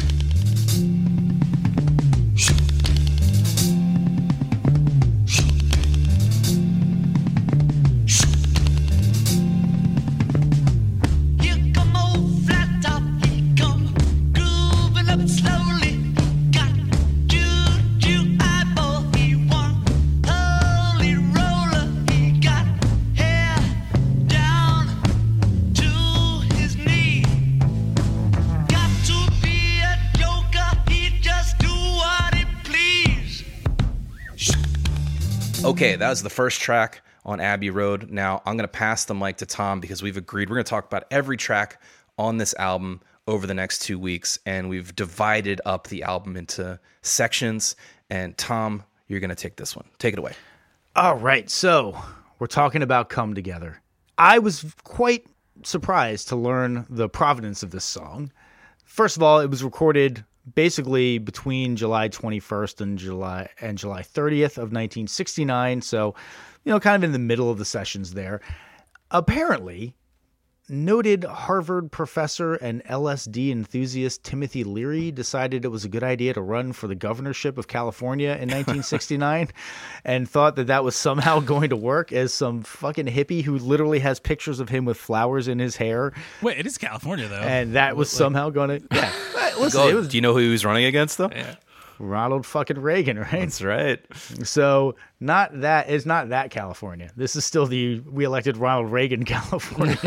Okay, that was the first track on Abbey Road. Now, I'm going to pass the mic to Tom because we've agreed we're going to talk about every track on this album over the next two weeks, and we've divided up the album into sections. And Tom, you're going to take this one. Take it away. All right, so we're talking about Come Together. I was quite surprised to learn the provenance of this song. First of all, it was recorded basically between July twenty-first and July and July thirtieth of nineteen sixty-nine. So, you know, kind of in the middle of the sessions there. Apparently, noted Harvard professor and L S D enthusiast Timothy Leary decided it was a good idea to run for the governorship of California in nineteen sixty-nine and thought that that was somehow going to work as some fucking hippie who literally has pictures of him with flowers in his hair. Wait, it is California, though. And that was like, somehow going to... Yeah. Listen, Go, it was, do you know who he was running against, though? Yeah. Ronald fucking Reagan, right? That's right. So not that it's not that California. This is still the we elected Ronald Reagan California.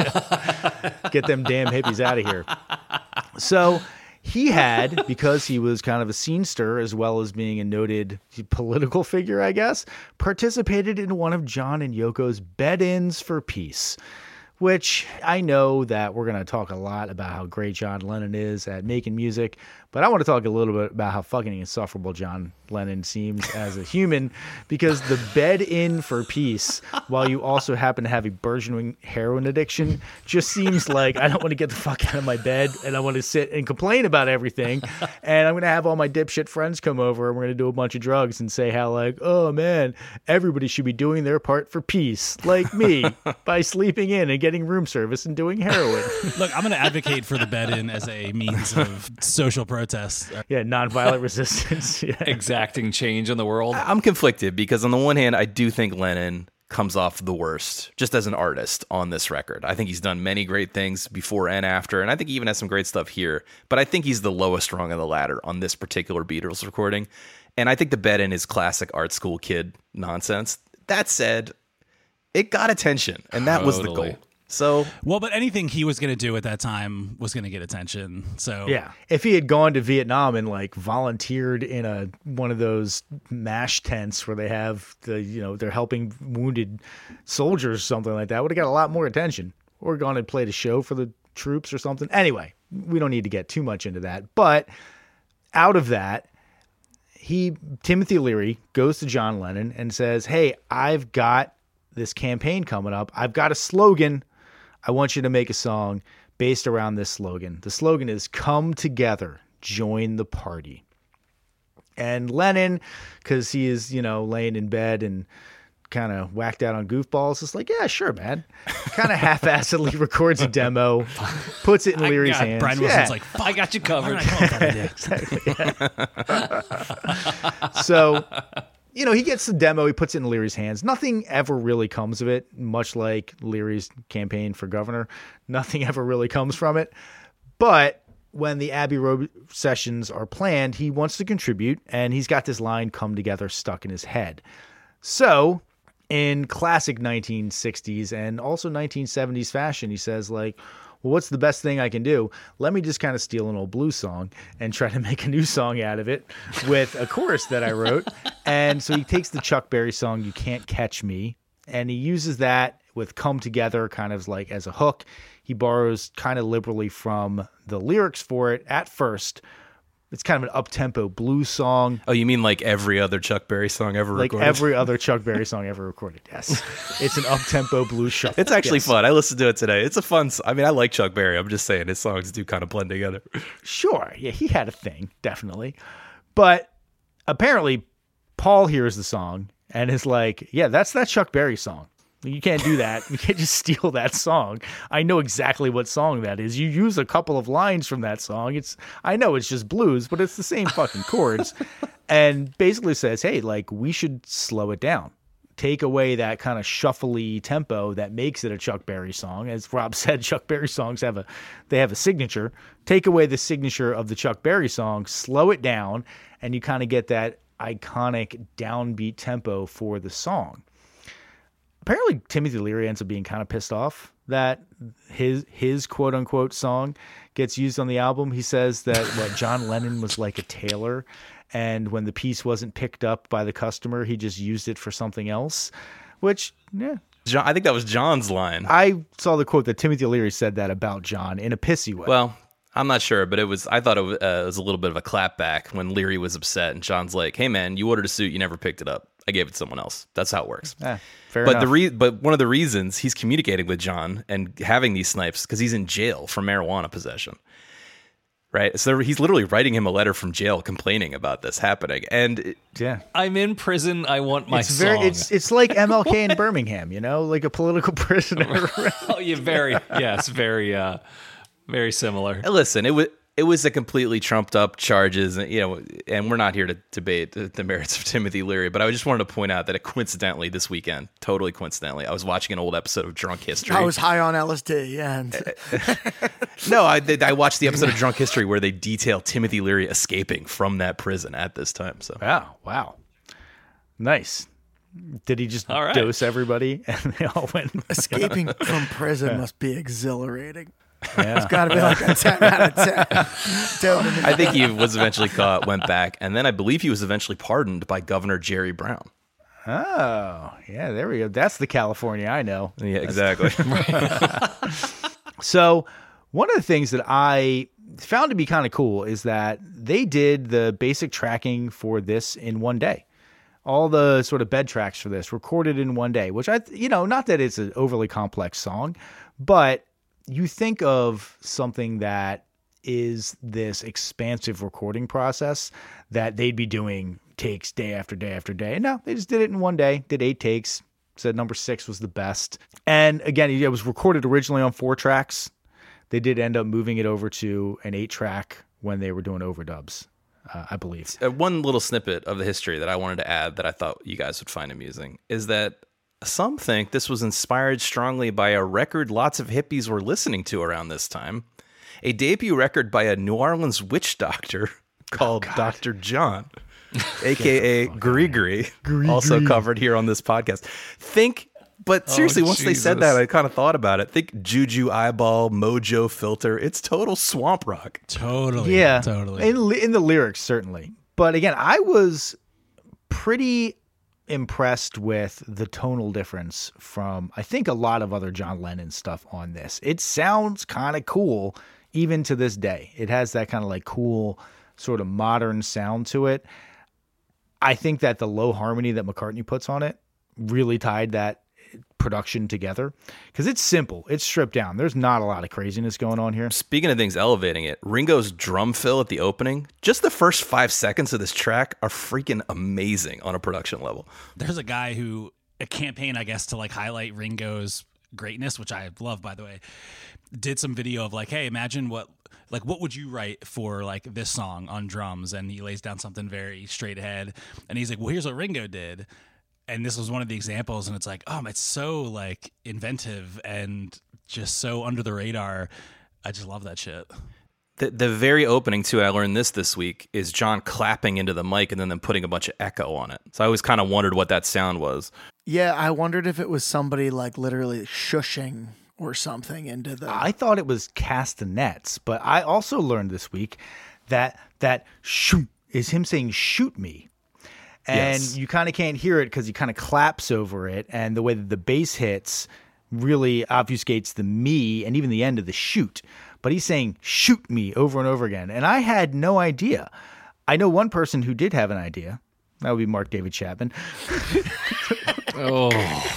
Get them damn hippies out of here. So he had, because he was kind of a scenester as well as being a noted political figure, I guess, participated in one of John and Yoko's bed-ins for peace. Which I know that we're going to talk a lot about how great John Lennon is at making music, but I want to talk a little bit about how fucking insufferable John Lennon seems as a human, because the bed in for peace, while you also happen to have a burgeoning heroin addiction, just seems like I don't want to get the fuck out of my bed and I want to sit and complain about everything. And I'm going to have all my dipshit friends come over and we're going to do a bunch of drugs and say how like, oh man, everybody should be doing their part for peace, like me, by sleeping in and getting room service and doing heroin. Look, I'm going to advocate for the bed-in as a means of social protest. Yeah, nonviolent resistance. Yeah. Exacting change in the world. I'm conflicted because on the one hand, I do think Lennon comes off the worst just as an artist on this record. I think he's done many great things before and after, and I think he even has some great stuff here. But I think he's the lowest rung of the ladder on this particular Beatles recording. And I think the bed-in is classic art school kid nonsense. That said, it got attention, and that Totally. was the goal. So well, but anything he was going to do at that time was going to get attention. So yeah, if he had gone to Vietnam and like volunteered in a one of those MASH tents where they have the you know they're helping wounded soldiers or something like that, would have got a lot more attention. Or gone and played a show for the troops or something. Anyway, we don't need to get too much into that. But out of that, he Timothy Leary goes to John Lennon and says, "Hey, I've got this campaign coming up. I've got a slogan. I want you to make a song based around this slogan. The slogan is "Come together, join the party." And Lennon, because he is, you know, laying in bed and kind of whacked out on goofballs, is like, yeah, sure, man. Kind of half-assedly records a demo, puts it in Leary's got hands. Brian yeah. Wilson's like, fuck, I got you covered. why did I call it that idea? So, you know, he gets the demo, he puts it in Leary's hands. Nothing ever really comes of it, much like Leary's campaign for governor. Nothing ever really comes from it. But when the Abbey Road sessions are planned, he wants to contribute, and he's got this line "come together" stuck in his head. So, in classic nineteen sixties and also nineteen seventies fashion, he says, like, well, what's the best thing I can do? Let me just kind of steal an old blues song and try to make a new song out of it with a chorus that I wrote. And so he takes the Chuck Berry song, "You Can't Catch Me," and he uses that with "come together" kind of like as a hook. He borrows kind of liberally from the lyrics for it at first. It's kind of an up-tempo blues song. Oh, you mean like every other Chuck Berry song ever Like recorded? every other Chuck Berry song ever recorded, yes. It's an up-tempo blues shuffle. It's actually yes. fun. I listened to it today. It's a fun s- I mean, I like Chuck Berry. I'm just saying his songs do kind of blend together. Sure, yeah, he had a thing, definitely. But apparently, Paul hears the song and is like, yeah, that's that Chuck Berry song. You can't do that. You can't just steal that song. I know exactly what song that is. You use a couple of lines from that song. It's I know it's just blues, but it's the same fucking chords. And basically says, hey, like, we should slow it down. Take away that kind of shuffly tempo that makes it a Chuck Berry song. As Rob said, Chuck Berry songs have a they have a signature. Take away the signature of the Chuck Berry song, slow it down, and you kind of get that iconic downbeat tempo for the song. Apparently, Timothy Leary ends up being kind of pissed off that his his quote unquote song gets used on the album. He says that what John Lennon was like a tailor, and when the piece wasn't picked up by the customer, he just used it for something else. Which, yeah, John, I think that was John's line. I saw the quote that Timothy Leary said that about John in a pissy way. Well, I'm not sure, but it was. I thought it was, uh, it was a little bit of a clapback when Leary was upset, and John's like, "Hey, man, you ordered a suit, you never picked it up. I gave it to someone else. That's how it works." Eh, fair but enough. the re- but one of the reasons he's communicating with John and having these snipes because he's in jail for marijuana possession, right? So he's literally writing him a letter from jail complaining about this happening, and it, yeah. I'm in prison. I want my It's song. very it's it's like M L K in Birmingham, you know, like a political prisoner. oh, you very yes, very uh, very similar. listen, it was. It was a completely trumped up charges, and you know, and we're not here to debate the, the merits of Timothy Leary, but I just wanted to point out that it coincidentally this weekend, totally coincidentally, I was watching an old episode of Drunk History. I was high on L S D, yeah. And no, I they, I watched the episode of Drunk History where they detail Timothy Leary escaping from that prison at this time. So Wow, wow. Nice. Did he just All right. dose everybody and they all went? escaping from prison must be exhilarating. Yeah. It's got to be like a ten out of ten. Totally. I think he was eventually caught, went back, and then I believe he was eventually pardoned by Governor Jerry Brown. Oh, yeah, there we go. That's the California I know. Yeah, exactly. So, one of the things that I found to be kind of cool is that they did the basic tracking for this in one day. All the sort of bed tracks for this recorded in one day, which I, you know, not that it's an overly complex song, but you think of something that is this expansive recording process that they'd be doing takes day after day after day. No, they just did it in one day, did eight takes, said number six was the best. And again, it was recorded originally on four tracks. They did end up moving it over to an eight track when they were doing overdubs, uh, I believe. Uh, one little snippet of the history that I wanted to add that I thought you guys would find amusing is that some think this was inspired strongly by a record lots of hippies were listening to around this time, a debut record by a New Orleans witch doctor called Doctor John, a k a. Grigri, also covered here on this podcast. Think, but seriously, once they said that, Jesus. I kind of thought about it. Think Juju Eyeball, Mojo Filter. It's total swamp rock. Totally. Yeah, Totally. In, li- in the lyrics, certainly. But again, I was pretty impressed with the tonal difference from, I think, a lot of other John Lennon stuff on this. It sounds kind of cool, even to this day. It has that kind of like cool, sort of modern sound to it. I think that the low harmony that McCartney puts on it really tied that production together, because it's simple, it's stripped down. There's not a lot of craziness going on here. Speaking of things elevating it, Ringo's drum fill at the opening, just the first five seconds of this track are freaking amazing on a production level. There's a guy who, a campaign, I guess, to like highlight Ringo's greatness, which I love, by the way, did some video of like, hey, imagine what, like, what would you write for like this song on drums? And he lays down something very straight ahead. And he's like, well, here's what Ringo did. And this was one of the examples, and it's like, oh, it's so like inventive and just so under the radar. I just love that shit. The, the very opening, too, I learned this this week, is John clapping into the mic and then them putting a bunch of echo on it. So I always kind of wondered what that sound was. Yeah, I wondered if it was somebody like literally shushing or something into the... I thought it was castanets, but I also learned this week that that shoot is him saying shoot me. And Yes. you kind of can't hear it because he kind of claps over it, and the way that the bass hits really obfuscates the me and even the end of the shoot. But he's saying shoot me over and over again, and I had no idea. I know one person who did have an idea. That would be Mark David Chapman. Oh,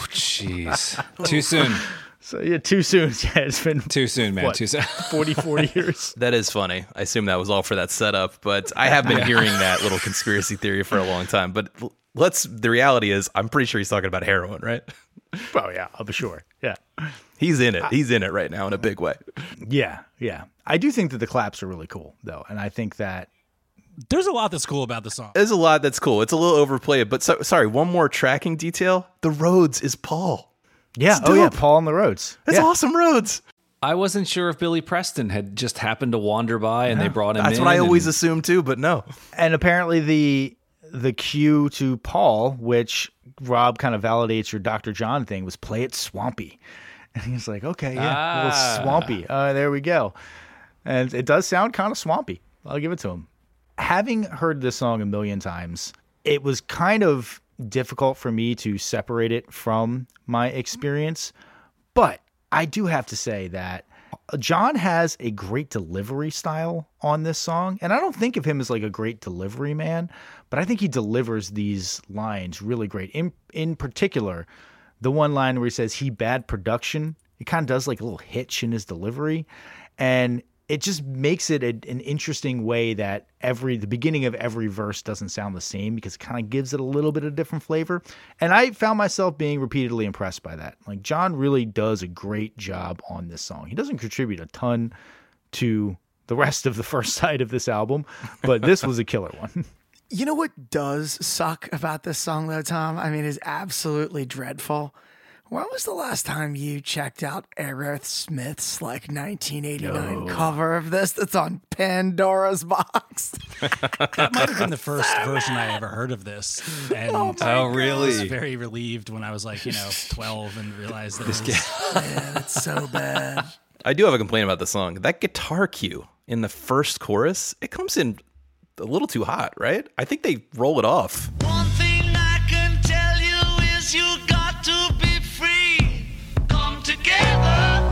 jeez. Too soon. So yeah, too soon. Yeah, it's been Too soon, man. What? Too soon. forty, forty years. That is funny. I assume that was all for that setup, but I have been hearing that little conspiracy theory for a long time. But l- let's, the reality is, I'm pretty sure he's talking about heroin, right? Oh yeah, I'll be sure. Yeah. He's in it. He's in it right now in a big way. Yeah, yeah. I do think that the claps are really cool, though. And I think that There's a lot that's cool about the song. There's a lot that's cool. It's a little overplayed, but so, sorry, one more tracking detail. The Rhodes is Paul. Yeah. It's Oh, yeah. dope. Paul on the Rhodes. That's yeah. awesome Rhodes. I wasn't sure if Billy Preston had just happened to wander by and they brought him in. That's what I always and- assumed too, but no. And apparently the the cue to Paul, which Rob kind of validates your Doctor John thing, was play it swampy. And he's like, okay, yeah, a Ah. little swampy. Uh, there we go. And it does sound kind of swampy. I'll give it to him. Having heard this song a million times, it was kind of difficult for me to separate it from my experience. But I do have to say that John has a great delivery style on this song. And I don't think of him as like a great delivery man, but I think he delivers these lines really great. In in particular, the one line where he says he bad production, it kind of does like a little hitch in his delivery. And it just makes it a, an interesting way that every the beginning of every verse doesn't sound the same, because it kind of gives it a little bit of different flavor. And I found myself being repeatedly impressed by that. Like, John really does a great job on this song. He doesn't contribute a ton to the rest of the first side of this album, but this was a killer one. You know what does suck about this song, though, Tom? I mean, is absolutely dreadful. When was the last time you checked out Aerosmith's like nineteen eighty-nine cover of this that's on Pandora's Box? That might have been the first version I ever heard of this. And Oh, I was really? very relieved when I was like, you know, twelve and realized that it was, Man, it's so bad. I do have a complaint about the song. That guitar cue in the first chorus, it comes in a little too hot, right? I think they roll it off. One thing I can tell you is you got to be free. Come together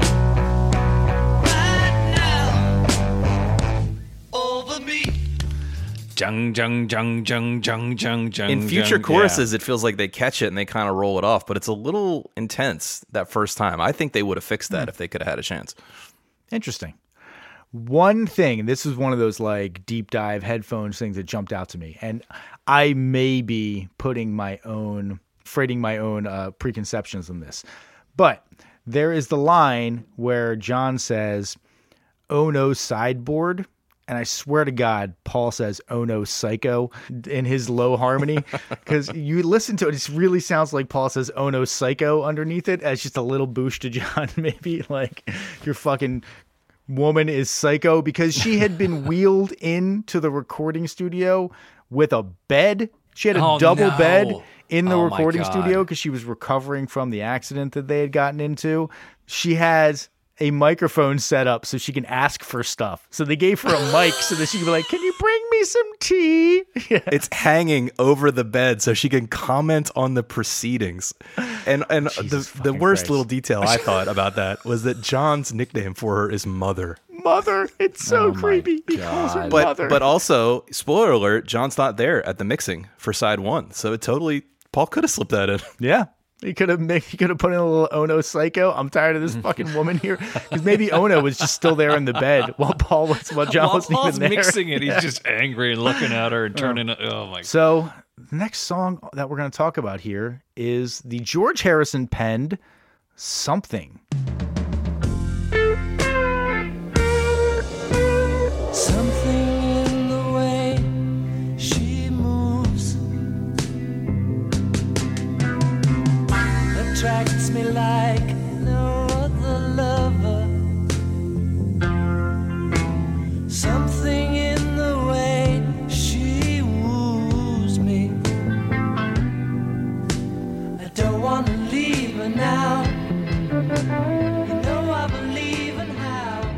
right now over me. Jung, jung, jung, jung, jung, jung, jung. In future jung. choruses, it feels like they catch it and they kind of roll it off, but it's a little intense that first time. I think they would have fixed that if they could have had a chance. Interesting. One thing, and this is one of those like deep dive headphones things that jumped out to me, and I may be putting my own, freighting my own uh, preconceptions on this, but there is the line where John says, "Oh no, sideboard." And I swear to God, Paul says, "Oh no, psycho," in his low harmony. Because you listen to it, it really sounds like Paul says, "Oh no, psycho" underneath it, as just a little boost to John, maybe. Like, your fucking woman is psycho, because she had been wheeled into the recording studio with a bed. She had a Oh, double no. bed in the Oh, my recording God. studio because she was recovering from the accident that they had gotten into. She has a microphone set up so she can ask for stuff. So they gave her a mic so that she could be like, "Can you bring me some tea?" Yeah. It's hanging over the bed so she can comment on the proceedings. And and Jesus the, the fucking worst Christ. little detail I thought about that was that John's nickname for her is Mother. Mother. It's so Oh my creepy. He calls her God. But Mother. but also, spoiler alert, John's not there at the mixing for side one. So it totally, Paul could have slipped that in. yeah. He could have made, he could have put in a little Ono Psycho. I'm tired of this fucking woman here. Because maybe Ono was just still there in the bed while Paul was while John While wasn't Paul's even there. mixing it, he's Yeah. just angry and looking at her and turning. Oh my! So the next song that we're going to talk about here is the George Harrison penned Something. Something in the way she moves attracts me like no other lover. Something in the way she woos me. I don't want to leave her now. You know I believe in how.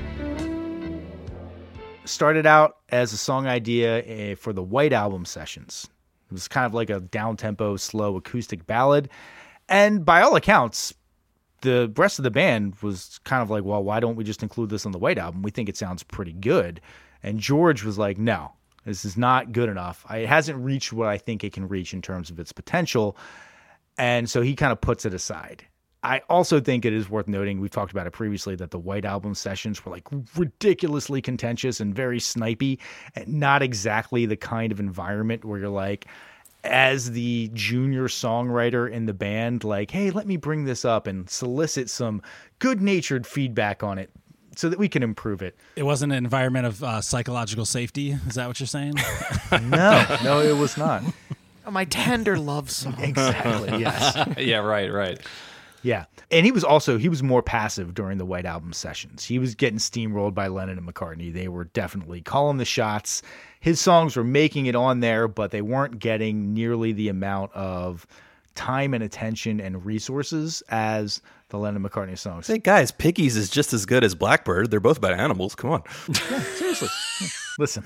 Started out as a song idea uh, for the White Album sessions. It was kind of like a down-tempo, slow acoustic ballad. And by all accounts, the rest of the band was kind of like, well, why don't we just include this on the White Album? We think it sounds pretty good. And George was like, no, this is not good enough. It hasn't reached what I think it can reach in terms of its potential. And so he kind of puts it aside. I also think it is worth noting, we've talked about it previously, that the White Album sessions were like ridiculously contentious and very snipey, and not exactly the kind of environment where you're like, as the junior songwriter in the band, like, hey, let me bring this up and solicit some good-natured feedback on it so that we can improve it. It wasn't an environment of uh, psychological safety. Is that what you're saying? No, no, it was not. Oh, my tender love song. Exactly, yes. Yeah, right, right. Yeah. And he was also, he was more passive during the White Album sessions. He was getting steamrolled by Lennon and McCartney. They were definitely calling the shots. His songs were making it on there, but they weren't getting nearly the amount of time and attention and resources as the Lennon and McCartney songs. Hey guys, Piggies is just as good as Blackbird. They're both about animals. Come on. Yeah, seriously. Listen.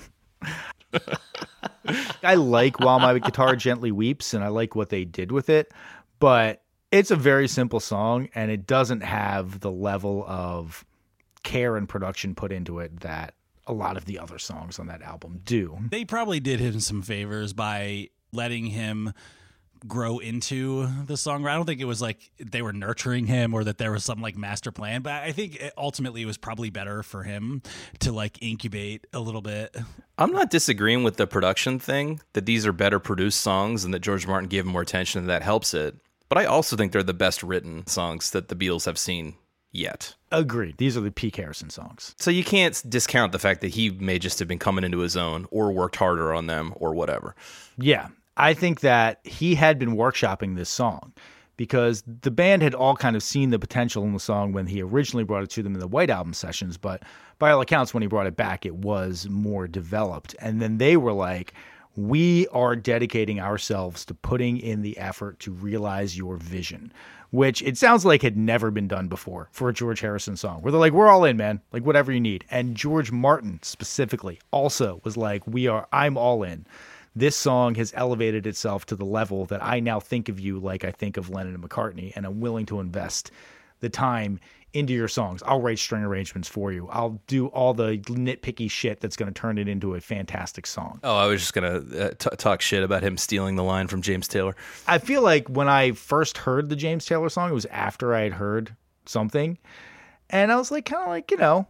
I like While My Guitar Gently Weeps, and I like what they did with it, but it's a very simple song, and it doesn't have the level of care and production put into it that a lot of the other songs on that album do. They probably did him some favors by letting him grow into the song. I don't think it was like they were nurturing him or that there was some like master plan, but I think it ultimately it was probably better for him to like incubate a little bit. I'm not disagreeing with the production thing, that these are better produced songs and that George Martin gave them more attention and that helps it. But I also think they're the best written songs that the Beatles have seen yet. Agreed. These are the Pete Harrison songs. So you can't discount the fact that he may just have been coming into his own or worked harder on them or whatever. Yeah. I think that he had been workshopping this song because the band had all kind of seen the potential in the song when he originally brought it to them in the White Album sessions. But by all accounts, when he brought it back, it was more developed. And then they were like, we are dedicating ourselves to putting in the effort to realize your vision, which it sounds like had never been done before for a George Harrison song, where they're like, we're all in, man, like whatever you need. And George Martin specifically also was like, we are, I'm all in. This song has elevated itself to the level that I now think of you like I think of Lennon and McCartney, and I'm willing to invest the time into your songs. I'll write string arrangements for you. I'll do all the nitpicky shit that's going to turn it into a fantastic song. Oh, I was just going to uh, t- talk shit about him stealing the line from James Taylor. I feel like when I first heard the James Taylor song, it was after I had heard Something. And I was like, kind of like, you know,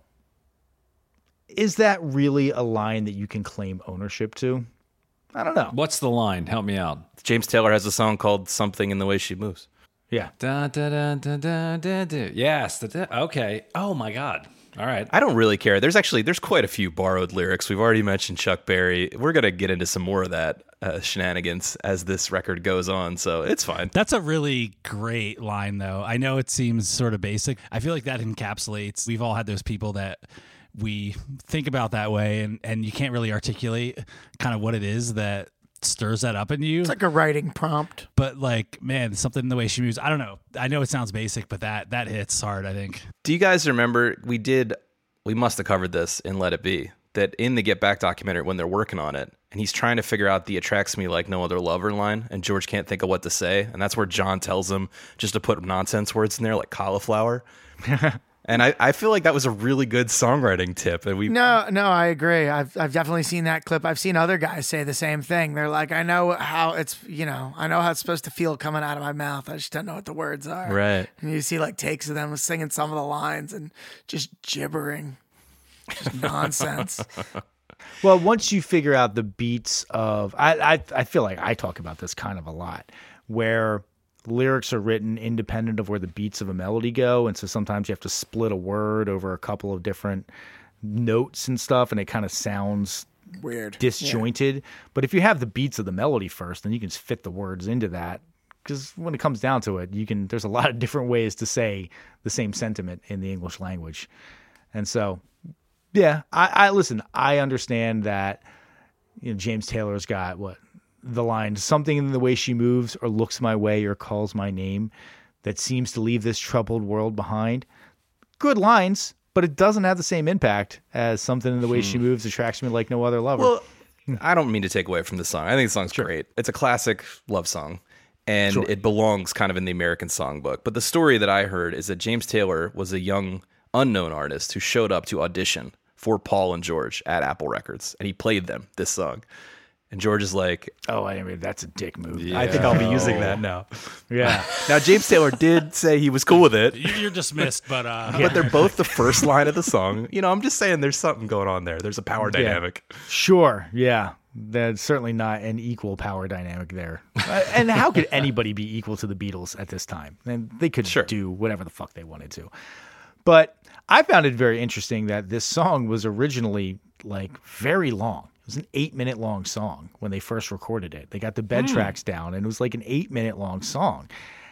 is that really a line that you can claim ownership to? I don't know. What's the line? Help me out. James Taylor has a song called Something in the Way She Moves. Yeah. Da, da, da, da, da, da, da. Yes. Da, da. Okay. Oh my God. All right. I don't really care. There's actually, there's quite a few borrowed lyrics. We've already mentioned Chuck Berry. We're going to get into some more of that uh, shenanigans as this record goes on, so it's fine. That's a really great line, though. I know it seems sort of basic. I feel like that encapsulates, we've all had those people that we think about that way, and, and you can't really articulate kind of what it is that stirs that up in you. It's like a writing prompt. But like, man, something in the way she moves. I don't know. I know it sounds basic, but that that hits hard, I think. Do you guys remember, we did, we must have covered this in Let It Be, that in the Get Back documentary when they're working on it, and he's trying to figure out the attracts me like no other lover line, and George can't think of what to say, and that's where John tells him just to put nonsense words in there like cauliflower. And I, I feel like that was a really good songwriting tip. And we No, no, I agree. I've I've definitely seen that clip. I've seen other guys say the same thing. They're like, I know how it's, you know, I know how it's supposed to feel coming out of my mouth. I just don't know what the words are. Right. And you see like takes of them singing some of the lines and just gibbering, just nonsense. Well, once you figure out the beats of, I, I I feel like I talk about this kind of a lot, where lyrics are written independent of where the beats of a melody go, and so sometimes you have to split a word over a couple of different notes and stuff, and it kind of sounds Weird. disjointed. Yeah. But if you have the beats of the melody first, then you can fit the words into that. Because when it comes down to it, you can. There's a lot of different ways to say the same sentiment in the English language, and so. Yeah, I, I listen. I understand that, you know, James Taylor's got what the line, something in the way she moves or looks my way or calls my name that seems to leave this troubled world behind. Good lines, but it doesn't have the same impact as something in the way hmm. she moves attracts me like no other lover. Well, I don't mean to take away from the song. I think the song's sure. great. It's a classic love song, and sure. it belongs kind of in the American songbook. But the story that I heard is that James Taylor was a young, unknown artist who showed up to audition for Paul and George at Apple Records, and he played them this song. And George is like, oh, I mean, that's a dick move. Yeah. I think I'll be using that now. Yeah. Now, James Taylor did say he was cool with it. You're dismissed, but... Uh... But they're both the first line of the song. You know, I'm just saying there's something going on there. There's a power dynamic. Yeah. Sure, yeah. That's certainly not an equal power dynamic there. And how could anybody be equal to the Beatles at this time? And they could sure. do whatever the fuck they wanted to. But I found it very interesting that this song was originally like very long. It was an eight minute long song when they first recorded it. They got the bed mm. tracks down and it was like an eight minute long song.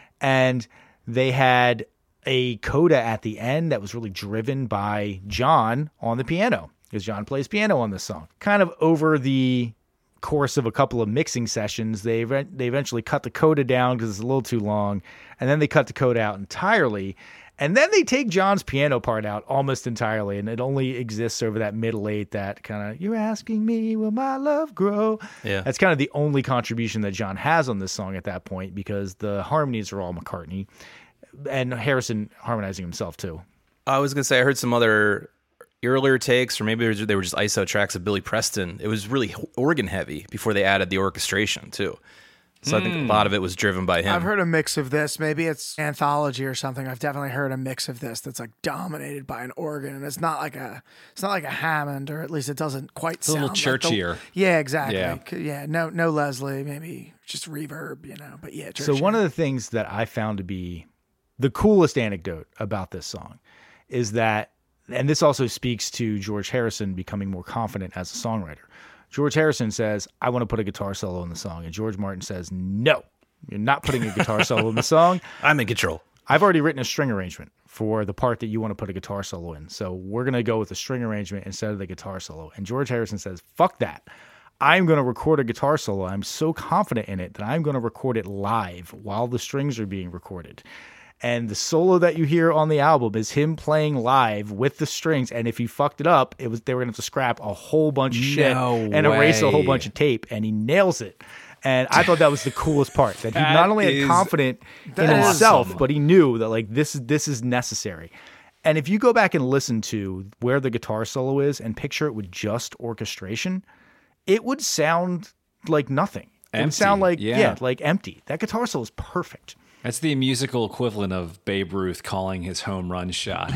And they had a coda at the end that was really driven by John on the piano, because John plays piano on this song. Kind of over the course of a couple of mixing sessions, they they eventually cut the coda down because it's a little too long. And then they cut the coda out entirely. And then they take John's piano part out almost entirely, and it only exists over that middle eight, that kind of, you're asking me, will my love grow? Yeah. That's kind of the only contribution that John has on this song at that point, because the harmonies are all McCartney, and Harrison harmonizing himself too. I was going to say, I heard some other earlier takes, or maybe they were just I S O tracks of Billy Preston. It was really organ heavy before they added the orchestration too. So mm. I think a lot of it was driven by him. I've heard a mix of this. Maybe it's anthology or something. I've definitely heard a mix of this that's like dominated by an organ, and it's not like a it's not like a Hammond, or at least it doesn't quite it's sound a little churchier. Like the, yeah, exactly. Yeah. yeah, no, no Leslie, maybe just reverb, you know. But yeah, churchier. So one of the things that I found to be the coolest anecdote about this song is that, and this also speaks to George Harrison becoming more confident as a songwriter. George Harrison says, I want to put a guitar solo in the song. And George Martin says, no, you're not putting a guitar solo in the song. I'm in control. I've already written a string arrangement for the part that you want to put a guitar solo in. So we're going to go with a string arrangement instead of the guitar solo. And George Harrison says, fuck that. I'm going to record a guitar solo. I'm so confident in it that I'm going to record it live while the strings are being recorded. And the solo that you hear on the album is him playing live with the strings. And if he fucked it up, it was they were going to have to scrap a whole bunch of shit no and way. erase a whole bunch of tape. And he nails it. And I thought that was the coolest part, that he that not only is, had confidence in awesome. himself, but he knew that like this is this is necessary. And if you go back and listen to where the guitar solo is and picture it with just orchestration, it would sound like nothing. It Empty. would sound like yeah. yeah, like empty. That guitar solo is perfect. That's the musical equivalent of Babe Ruth calling his home run shot.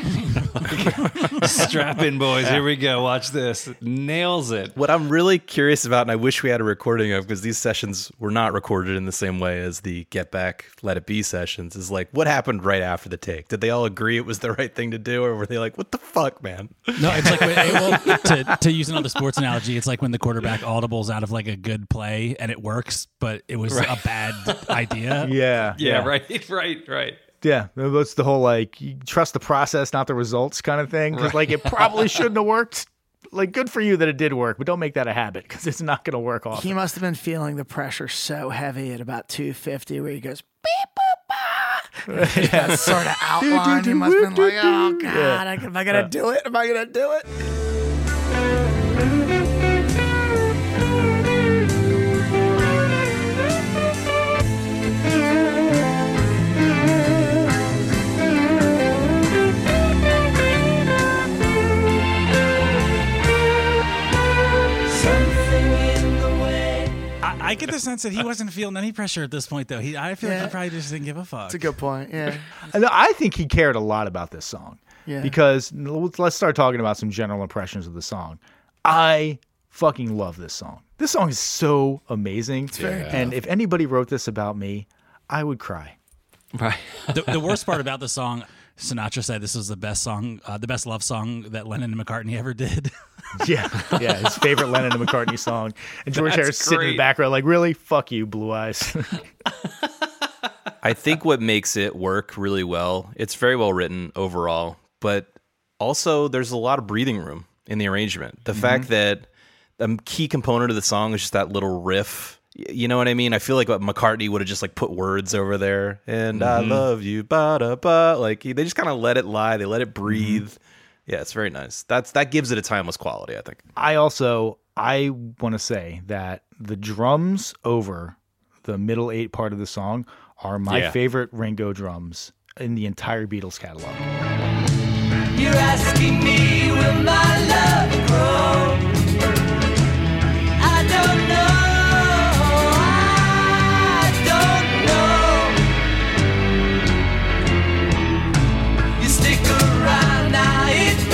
Strap in, boys. Here we go. Watch this. Nails it. What I'm really curious about, and I wish we had a recording of, because these sessions were not recorded in the same way as the Get Back, Let It Be sessions, is like, what happened right after the take? Did they all agree it was the right thing to do, or were they like, what the fuck, man? No, it's like, when, well, to, to use another sports analogy, it's like when the quarterback audibles out of like a good play and it works, but it was right. a bad idea. Yeah. Yeah, yeah. Right, right, right. Yeah, that's the whole like you trust the process, not the results kind of thing. Because Right. like it probably shouldn't have worked. Like good for you that it did work, but don't make that a habit because it's not going to work often. He must have been feeling the pressure so heavy at about two fifty where he goes beep boop bah. That sort of outline. He must have been like, oh god, Yeah. I, am I gonna do it? Am I gonna do it? the sense that he wasn't feeling any pressure at this point, though. He, I feel Yeah. like he probably just didn't give a fuck. That's a good point. Yeah. And I think he cared a lot about this song. Yeah. Because let's start talking about some general impressions of the song. I fucking love this song. This song is so amazing. very And if anybody wrote this about me, I would cry. Right. the, the worst part about the song, Sinatra said this was the best song, uh, the best love song that Lennon and McCartney ever did. Yeah, yeah, his favorite Lennon and McCartney song. And George Harris sitting in the great. background like, really? Fuck you, Blue Eyes. I think what makes it work really well, it's very well written overall, but also there's a lot of breathing room in the arrangement. The Mm-hmm. fact that a key component of the song is just that little riff. y- You know what I mean? I feel like what McCartney would have just like put words over there, and Mm-hmm. I love you, ba da ba. Like they just kind of let it lie. They let it Mm-hmm. breathe. Yeah, it's very nice. That's that gives it a timeless quality, I think. I also, I want to say that the drums over the middle eight part of the song are my Yeah. favorite Ringo drums in the entire Beatles catalog. You're asking me, will my love grow? I don't know. I don't know. You stick around now, it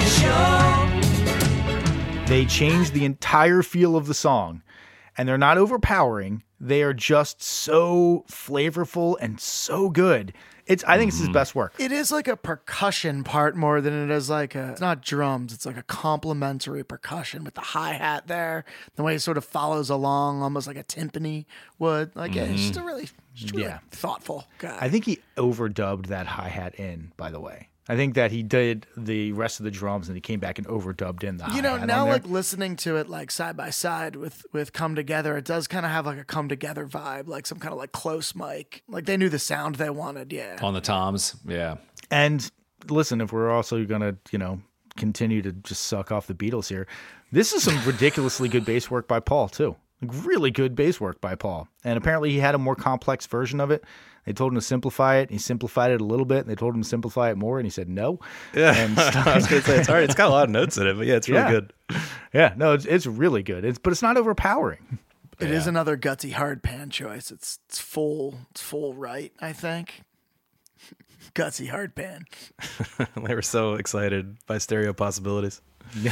may show. They change the entire feel of the song, and they're not overpowering. They are just so flavorful and so good. It's I think it's his best work. It is like a percussion part more than it is like a, it's not drums. It's like a complementary percussion with the hi-hat there. The way it sort of follows along almost like a timpani would. Like, yeah, it's just a really, just a really Yeah. thoughtful guy. I think he overdubbed that hi-hat in, by the way. I think that he did the rest of the drums and he came back and overdubbed in the hi-hat. you know, on now there. like listening to it like side by side with with Come Together, it does kind of have like a Come Together vibe, like some kind of like close mic. Like they knew the sound they wanted, yeah. On the toms. Yeah. And listen, if we're also going to, you know, continue to just suck off the Beatles here, this is some ridiculously good bass work by Paul, too. Like, really good bass work by Paul. And apparently he had a more complex version of it. They told him to simplify it. He simplified it a little bit. And they told him to simplify it more. And he said no. Yeah, And I was gonna say it's hard. It's got a lot of notes in it, but yeah, it's really Yeah. good. yeah, no, it's, it's really good. It's But it's not overpowering. It is another gutsy hard pan choice. It's it's full it's full right, I think. Gutsy hard pan. They were so excited by stereo possibilities.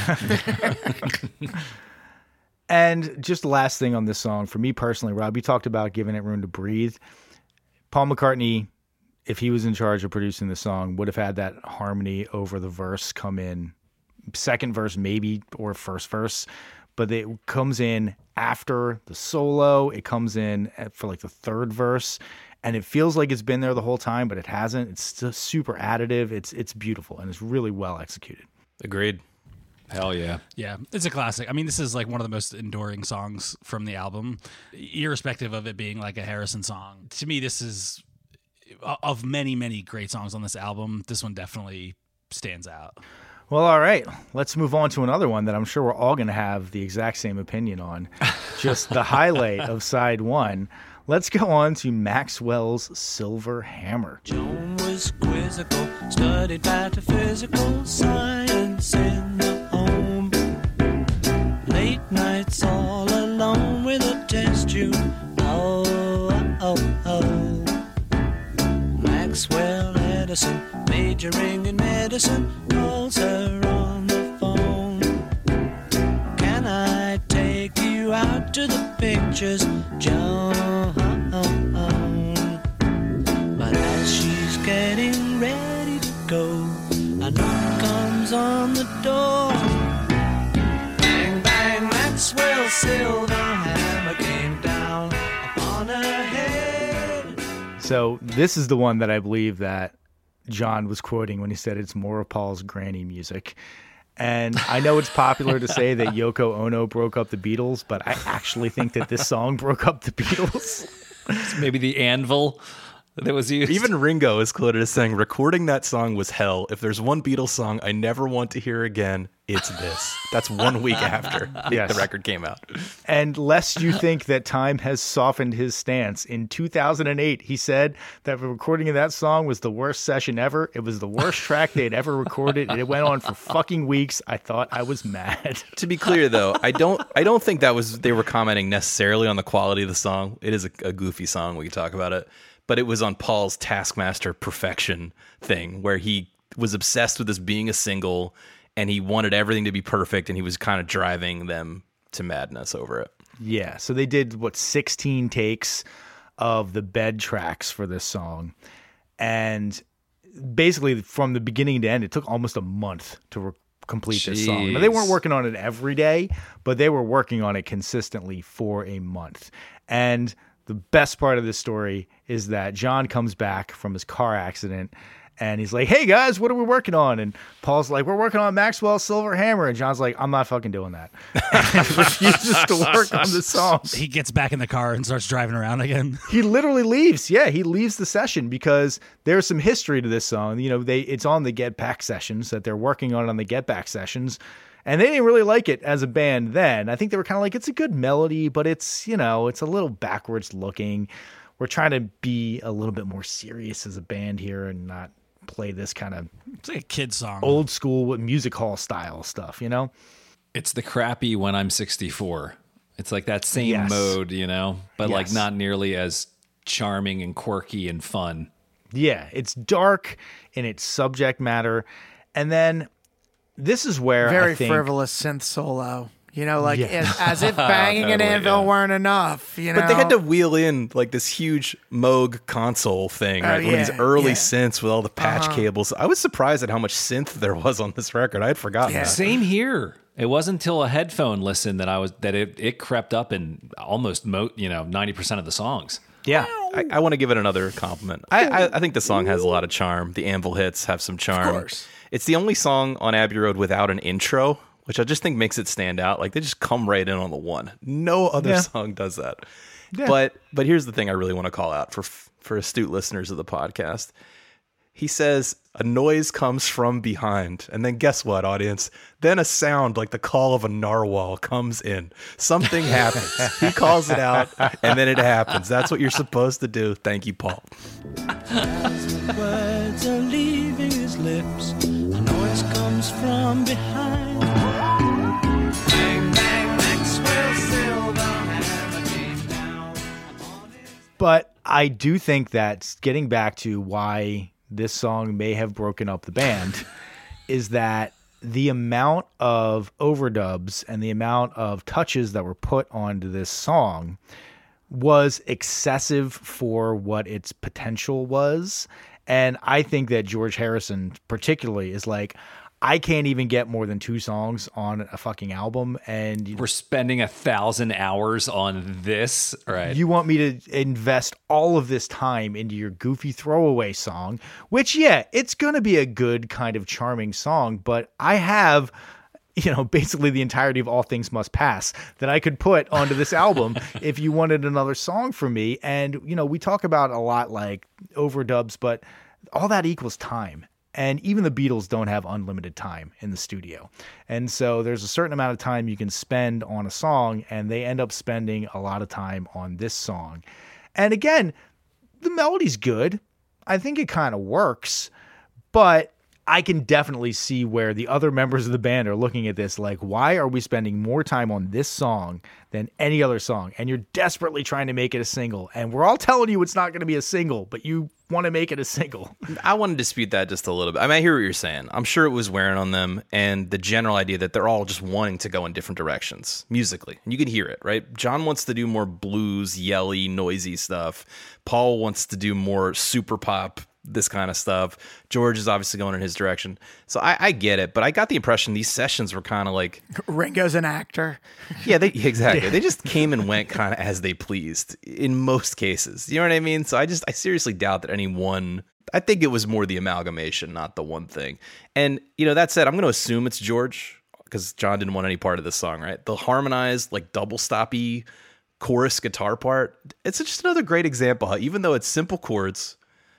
And just the last thing on this song, for me personally, Rob, you talked about giving it room to breathe. Paul McCartney, if he was in charge of producing the song, would have had that harmony over the verse come in, second verse maybe, or first verse. But it comes in after the solo. It comes in at- for like the third verse. And it feels like it's been there the whole time, but it hasn't. It's still super additive. It's it's beautiful, and it's really well executed. Agreed. Hell yeah. Yeah, it's a classic. I mean, this is like one of the most enduring songs from the album, irrespective of it being like a Harrison song. To me, this is of many, many great songs on this album. This one definitely stands out. Well, all right. Let's move on to another one that I'm sure we're all going to have the exact same opinion on. Just the highlight of side one. Let's go on to Maxwell's Silver Hammer. Joan was quizzical, studied metaphysical science in the home. Late nights all alone with a test tube. Oh, oh, oh. Maxwell Edison, majoring in medicine, calls her on the phone. Can I take you out to the pictures, Joan? But as she's getting ready to go, a knock comes on the door. Bang, bang, Maxwell's silver hammer came down upon her head. So this is the one that I believe that John was quoting when he said it's more of Paul's granny music. And I know it's popular to say that Yoko Ono broke up the Beatles, but I actually think that this song broke up the Beatles. Maybe the anvil that was used. Even Ringo is quoted as saying, recording that song was hell. If there's one Beatles song I never want to hear again, it's this. That's one week after Yes. the record came out. And lest you think that time has softened his stance, in two thousand eight, he said that the recording of that song was the worst session ever. It was the worst track they'd ever recorded, and it went on for fucking weeks. I thought I was mad. To be clear, though, I don't I don't think that was they were commenting necessarily on the quality of the song. It is a, a goofy song. We can talk about it. But it was on Paul's Taskmaster perfection thing, where he was obsessed with this being a single, and he wanted everything to be perfect, and he was kind of driving them to madness over it. Yeah, so they did, what, sixteen takes of the bed tracks for this song. And basically, from the beginning to end, it took almost a month to re- complete this song. Now, they weren't Jeez. working on it every day, but they were working on it consistently for a month. And the best part of this story is that John comes back from his car accident and he's like, hey guys, what are we working on? And Paul's like, we're working on Maxwell's Silver Hammer. And John's like, I'm not fucking doing that. And he refuses to work on the song. He gets back in the car and starts driving around again. He literally leaves. Yeah, he leaves the session because there's some history to this song. You know, they it's on the Get Back sessions that they're working on on the Get Back sessions. And they didn't really like it as a band then. I think they were kind of like, it's a good melody, but it's, you know, it's a little backwards looking. We're trying to be a little bit more serious as a band here and not play this kind of It's like a kid song. old school with music hall style stuff, you know? It's the crappy When I'm sixty-four. It's like that same Yes. mode, you know, but like Yes. not nearly as charming and quirky and fun. Yeah, it's dark in its subject matter. And then this is where Very I think, frivolous synth solo. You know, like Yeah. as, as if banging an Totally, anvil yeah. weren't enough. You know, But they had to wheel in like this huge Moog console thing, right? One of these yeah, early yeah. synths with all the patch cables. I was surprised at how much synth there was on this record. I had forgotten Yeah. that. Same here. It wasn't until a headphone listen that I was that it, it crept up in almost mo, you know ninety percent of the songs. yeah, I, I want to give it another compliment. I, I, I think the song has a lot of charm. The anvil hits have some charm. course. It's the only song on Abbey Road without an intro, which I just think makes it stand out. Like they just come right in on the one. No other Yeah. song does that. But but here's the thing I really want to call out for for astute listeners of the podcast. He says a noise comes from behind, and then guess what, audience? Then a sound like the call of a narwhal comes in. Something happens. He calls it out, and then it happens. That's what you're supposed to do. Thank you, Paul. As the words are leaving his lips, a noise comes from behind. Bang, bang, Maxwell Silver Hammer came down on his... but I do think that getting back to why this song may have broken up the band is that the amount of overdubs and the amount of touches that were put onto this song was excessive for what its potential was. And I think that George Harrison particularly is like, I can't even get more than two songs on a fucking album. And We're spending a thousand hours on this, right? you want me to invest all of this time into your goofy throwaway song, which, yeah, it's going to be a good kind of charming song, but I have, you know, basically the entirety of All Things Must Pass that I could put onto this album if you wanted another song from me. And, you know, we talk about a lot like overdubs, but all that equals time. And even the Beatles don't have unlimited time in the studio. And so there's a certain amount of time you can spend on a song, and they end up spending a lot of time on this song. And again, the melody's good. I think it kind of works, but I can definitely see where the other members of the band are looking at this like, why are we spending more time on this song than any other song? And you're desperately trying to make it a single. And we're all telling you it's not going to be a single, but you want to make it a single. I want to dispute that just a little bit. I mean, I hear what you're saying. I'm sure it was wearing on them, and the general idea that they're all just wanting to go in different directions musically. And you can hear it, right? John wants to do more blues, yelly, noisy stuff. Paul wants to do more super pop, this kind of stuff. George is obviously going in his direction. So I, I get it, but I got the impression these sessions were kind of like, Ringo's an actor. yeah, they exactly. They just came and went kind of as they pleased in most cases. You know what I mean? So I just, I seriously doubt that any one, I think it was more the amalgamation, not the one thing. And, you know, that said, I'm going to assume it's George because John didn't want any part of this song, right? The harmonized, like double stoppy chorus guitar part. It's just another great example how even though it's simple chords,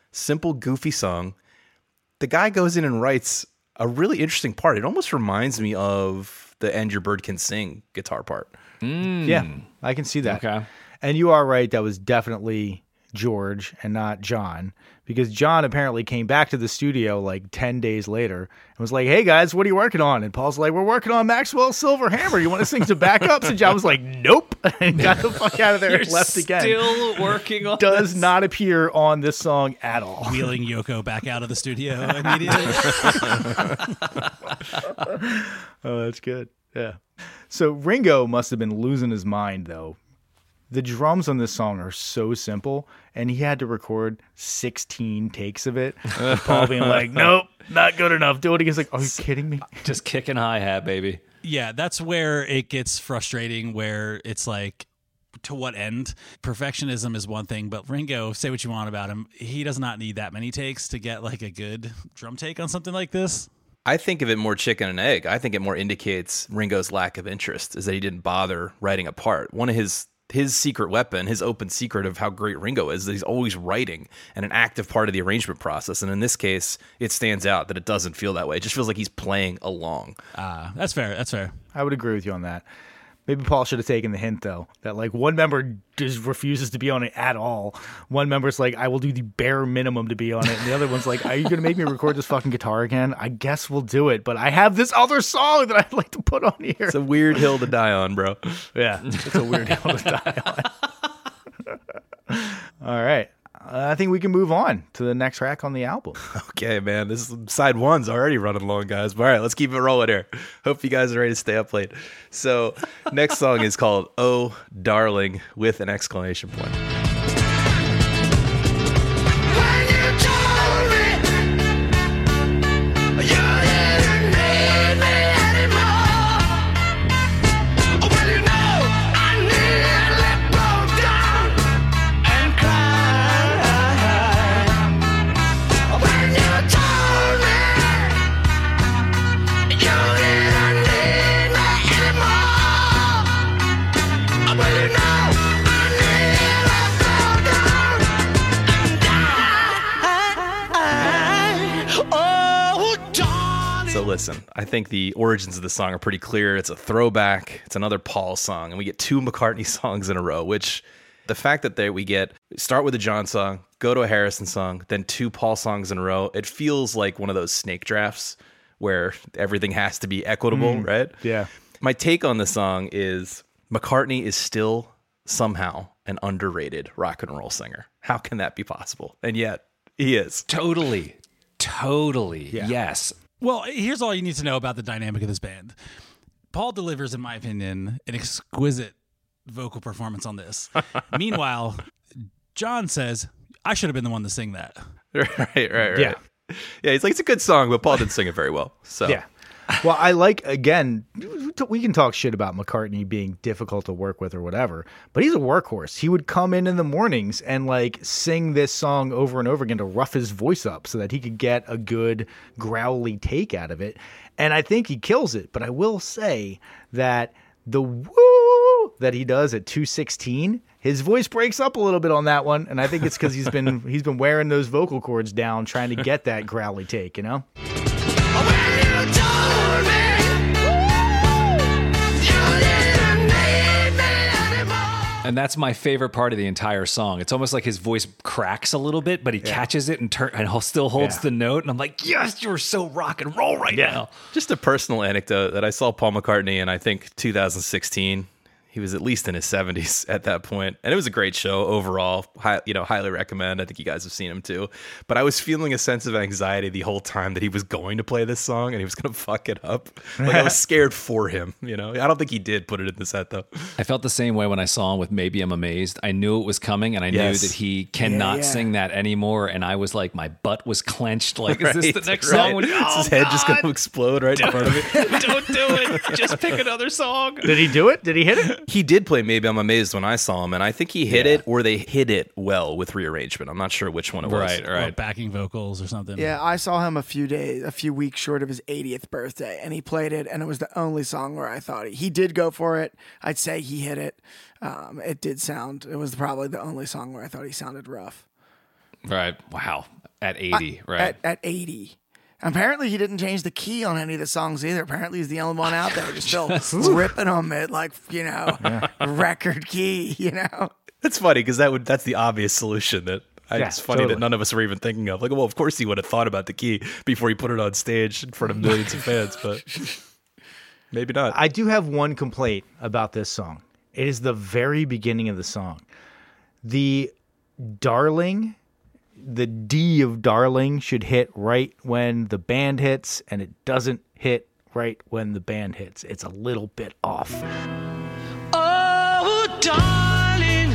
simple, goofy song. The guy goes in and writes a really interesting part. It almost reminds me of the "And Your Bird Can Sing" guitar part. Mm. Yeah, I can see that. Okay. And you are right. That was definitely George and not John, because John apparently came back to the studio like ten days later and was like, "Hey guys, what are you working on?" And Paul's like, "We're working on Maxwell's Silver Hammer. You want to sing some backups?" And John was like, "Nope," and got the fuck out of there and left again. Still working on Does this. not appear on this song at all. Wheeling Yoko back out of the studio immediately. Oh, that's good. Yeah. So Ringo must have been losing his mind, though. The drums on this song are so simple, and he had to record sixteen takes of it. With Paul being like, "Nope, not good enough. Do it again." He's like, "Are you kidding me?" Just kicking hi-hat, baby. Yeah, that's where it gets frustrating, where it's like, to what end? Perfectionism is one thing, but Ringo, say what you want about him, he does not need that many takes to get like a good drum take on something like this. I think of it more chicken and egg. I think it more indicates Ringo's lack of interest, is that he didn't bother writing a part. One of his his secret weapon, his open secret of how great Ringo is, that he's always writing and an active part of the arrangement process. And in this case, it stands out that it doesn't feel that way. It just feels like he's playing along. Ah, uh, that's fair. That's fair. I would agree with you on that. Maybe Paul should have taken the hint, though, that like one member just refuses to be on it at all. One member's like, "I will do the bare minimum to be on it." And the other one's like, "Are you going to make me record this fucking guitar again? I guess we'll do it. But I have this other song that I'd like to put on here." It's a weird hill to die on, bro. Yeah, it's a weird hill to die on. All right. Uh, I think we can move on to the next track on the album. Okay, man. This is, side one's already running long, guys. But all right, let's keep it rolling here. Hope you guys are ready to stay up late. So, next song is called "Oh Darling" with an exclamation point. So listen, I think the origins of the song are pretty clear. It's a throwback. It's another Paul song, and we get two McCartney songs in a row, which the fact that they, we get start with a John song, go to a Harrison song, then two Paul songs in a row, it feels like one of those snake drafts where everything has to be equitable, mm, right? Yeah. My take on the song is McCartney is still somehow an underrated rock and roll singer. How can that be possible? And yet he is. Totally. Totally. Yeah. Yes. Well, here's all you need to know about the dynamic of this band. Paul delivers, in my opinion, an exquisite vocal performance on this. Meanwhile, John says, "I should have been the one to sing that." Right, right, right. Yeah. Yeah, he's like, it's a good song, but Paul didn't sing it very well. So Yeah. Well, I like, again, we can talk shit about McCartney being difficult to work with or whatever, but he's a workhorse. He would come in in the mornings and like sing this song over and over again to rough his voice up so that he could get a good growly take out of it. And I think he kills it. But I will say that the woo that he does at two sixteen, his voice breaks up a little bit on that one. And I think it's because he's been he's been wearing those vocal cords down trying to get that growly take, you know? And that's my favorite part of the entire song. It's almost like his voice cracks a little bit, but he yeah. catches it and, tur- and still holds yeah. the note. And I'm like, yes, you're so rock and roll right yeah. now. Just a personal anecdote that I saw Paul McCartney in, I think, two thousand sixteen. He was at least in his seventies at that point. And it was a great show overall. High, you know, highly recommend. I think you guys have seen him too. But I was feeling a sense of anxiety the whole time that he was going to play this song and he was going to fuck it up. Like I was scared for him, you know. I don't think he did put it in the set though. I felt the same way when I saw him with Maybe I'm Amazed. I knew it was coming and I yes. knew that he cannot yeah, yeah. sing that anymore. And I was like, my butt was clenched. Like, right, is this the next right. song? When, oh, is his head God. just going to explode right don't, in front of me? Don't do it. Just pick another song. Did he do it? Did he hit it? He did play Maybe I'm Amazed when I saw him, and I think he hit yeah. it or they hit it well with rearrangement. I'm not sure which one it was. Right, right. Or backing vocals or something. Yeah, I saw him a few days, a few weeks short of his eightieth birthday, and he played it, and it was the only song where I thought he, he did go for it. I'd say he hit it. Um, it did sound, it was probably the only song where I thought he sounded rough. Right. Wow. At eighty, right? At, at eighty. Apparently, he didn't change the key on any of the songs either. Apparently, he's the only one out there just still ripping them at, like, you know, yeah. record key, you know? That's funny because that would that's the obvious solution that I, yeah, it's funny totally. that none of us were even thinking of. Like, well, of course he would have thought about the key before he put it on stage in front of millions of fans, but maybe not. I do have one complaint about this song. It is the very beginning of the song. The darling... The D of darling should hit right when the band hits, and it doesn't hit right when the band hits. It's a little bit off. Oh, darling.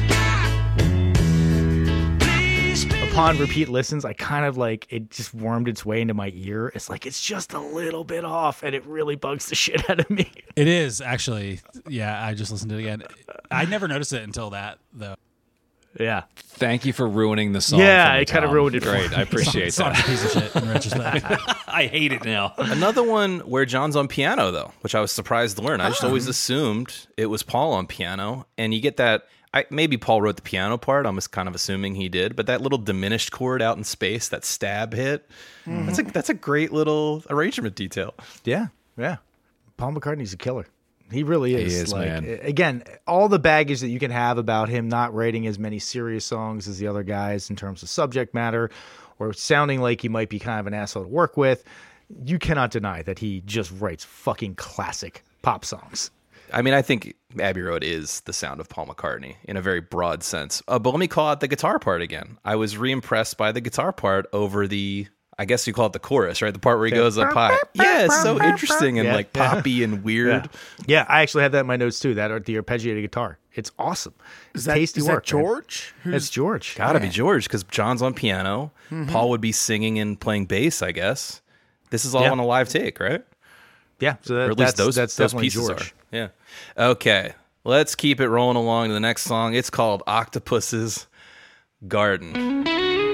Please, Upon repeat listens, I kind of like, it just wormed its way into my ear. It's like, it's just a little bit off, and it really bugs the shit out of me. It is, actually. Yeah, I just listened to it again. I never noticed it until that, though. Yeah. Thank you for ruining the song. Yeah, me, it kind of ruined it. Great, I appreciate it's that. It's a piece of shit in retrospect. I hate it now. Another one where John's on piano, though, which I was surprised to learn. I just always assumed it was Paul on piano, and you get that. I, maybe Paul wrote the piano part. I'm just kind of assuming he did, but that little diminished chord out in space, that stab hit, mm-hmm. that's a that's a great little arrangement detail. Yeah, yeah. Paul McCartney's a killer. He really is. He is, like, man. Again, all the baggage that you can have about him not writing as many serious songs as the other guys in terms of subject matter or sounding like he might be kind of an asshole to work with, you cannot deny that he just writes fucking classic pop songs. I mean, I think Abbey Road is the sound of Paul McCartney in a very broad sense. Uh, but let me call out the guitar part again. I was re-impressed by the guitar part over the... I guess you call it the chorus, right? The part where he goes up high. Yeah, it's so interesting and yeah, like yeah. poppy and weird. Yeah. yeah, I actually had that in my notes too. That or the arpeggiated guitar. It's awesome. It's is that, tasty is work. That George? It's George. Gotta yeah. be George because John's on piano. Mm-hmm. Paul would be singing and playing bass, I guess. This is all yeah. on a live take, right? Yeah, so that, or at least that's, those, that's those definitely pieces George. Are. Yeah. Okay, let's keep it rolling along to the next song. It's called Octopus's Garden.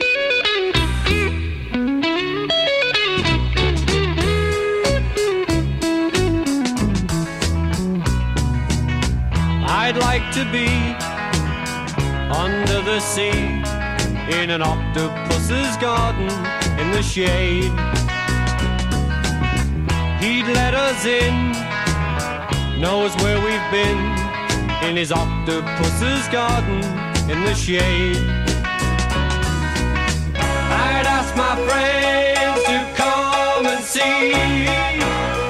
I'd like to be under the sea in an octopus's garden in the shade. He'd let us in, knows where we've been in his octopus's garden in the shade. I'd ask my friends to come and see.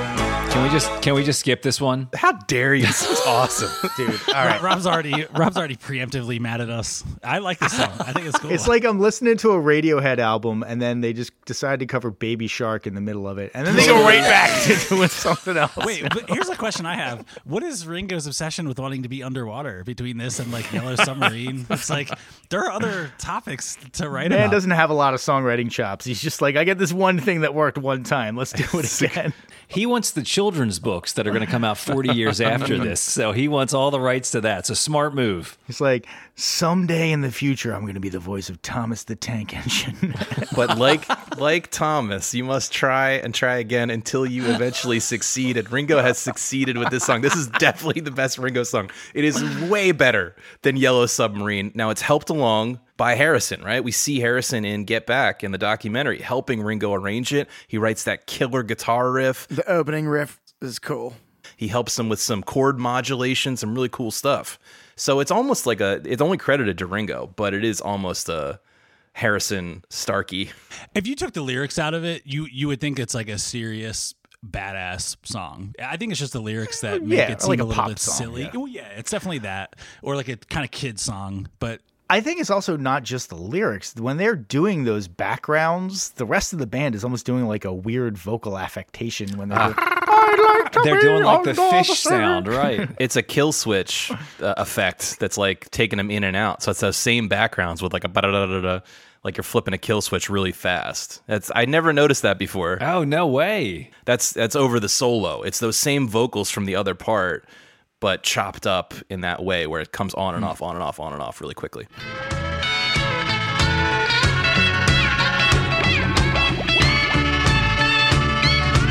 Can we just can we just skip this one? How dare you? This is awesome, dude. All right, Rob's already Rob's already preemptively mad at us. I like this song. I think it's cool. It's like I'm listening to a Radiohead album, and then they just decide to cover Baby Shark in the middle of it, and then they go right back to doing something else. Wait, but here's a question I have: what is Ringo's obsession with wanting to be underwater between this and like Yellow Submarine? It's like there are other topics to write Man about. doesn't have a lot of songwriting chops. He's just like, I get this one thing that worked one time. Let's do it again. He wants the children's books that are going to come out forty years after this. So he wants all the rights to that. It's a smart move. He's like, someday in the future, I'm going to be the voice of Thomas the Tank Engine. But like like Thomas, you must try and try again until you eventually succeed. And Ringo has succeeded with this song. This is definitely the best Ringo song. It is way better than Yellow Submarine. Now, it's helped along by Harrison, right? We see Harrison in Get Back in the documentary helping Ringo arrange it. He writes that killer guitar riff. The opening riff is cool. He helps him with some chord modulation, some really cool stuff. So it's almost like a, it's only credited to Ringo, but it is almost a Harrison Starkey. If you took the lyrics out of it, you you would think it's like a serious badass song. I think it's just the lyrics that make yeah, it seem like a, a little pop bit song, silly. yeah. Well, yeah, it's definitely that, or like a kind of kid song. But I think it's also not just the lyrics. When they're doing those backgrounds, the rest of the band is almost doing like a weird vocal affectation when they're uh, doing, I'd like to they're be doing like the under fish the sound, right? It's a kill switch uh, effect that's like taking them in and out. So it's those same backgrounds with like a ba-da-da-da-da, like you're flipping a kill switch really fast. That's I never noticed that before. Oh, no way. That's that's over the solo. It's those same vocals from the other part, but chopped up in that way where it comes on and off, on and off, on and off really quickly.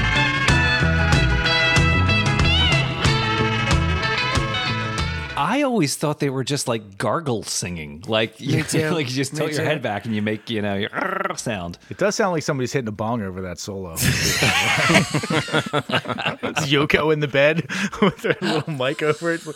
I always thought they were just like gargle singing. Like, you, too. like you just Me tilt your too. head back and you make, you know, your sound. It does sound like somebody's hitting a bong over that solo. It's Yoko in the bed with her little mic over it.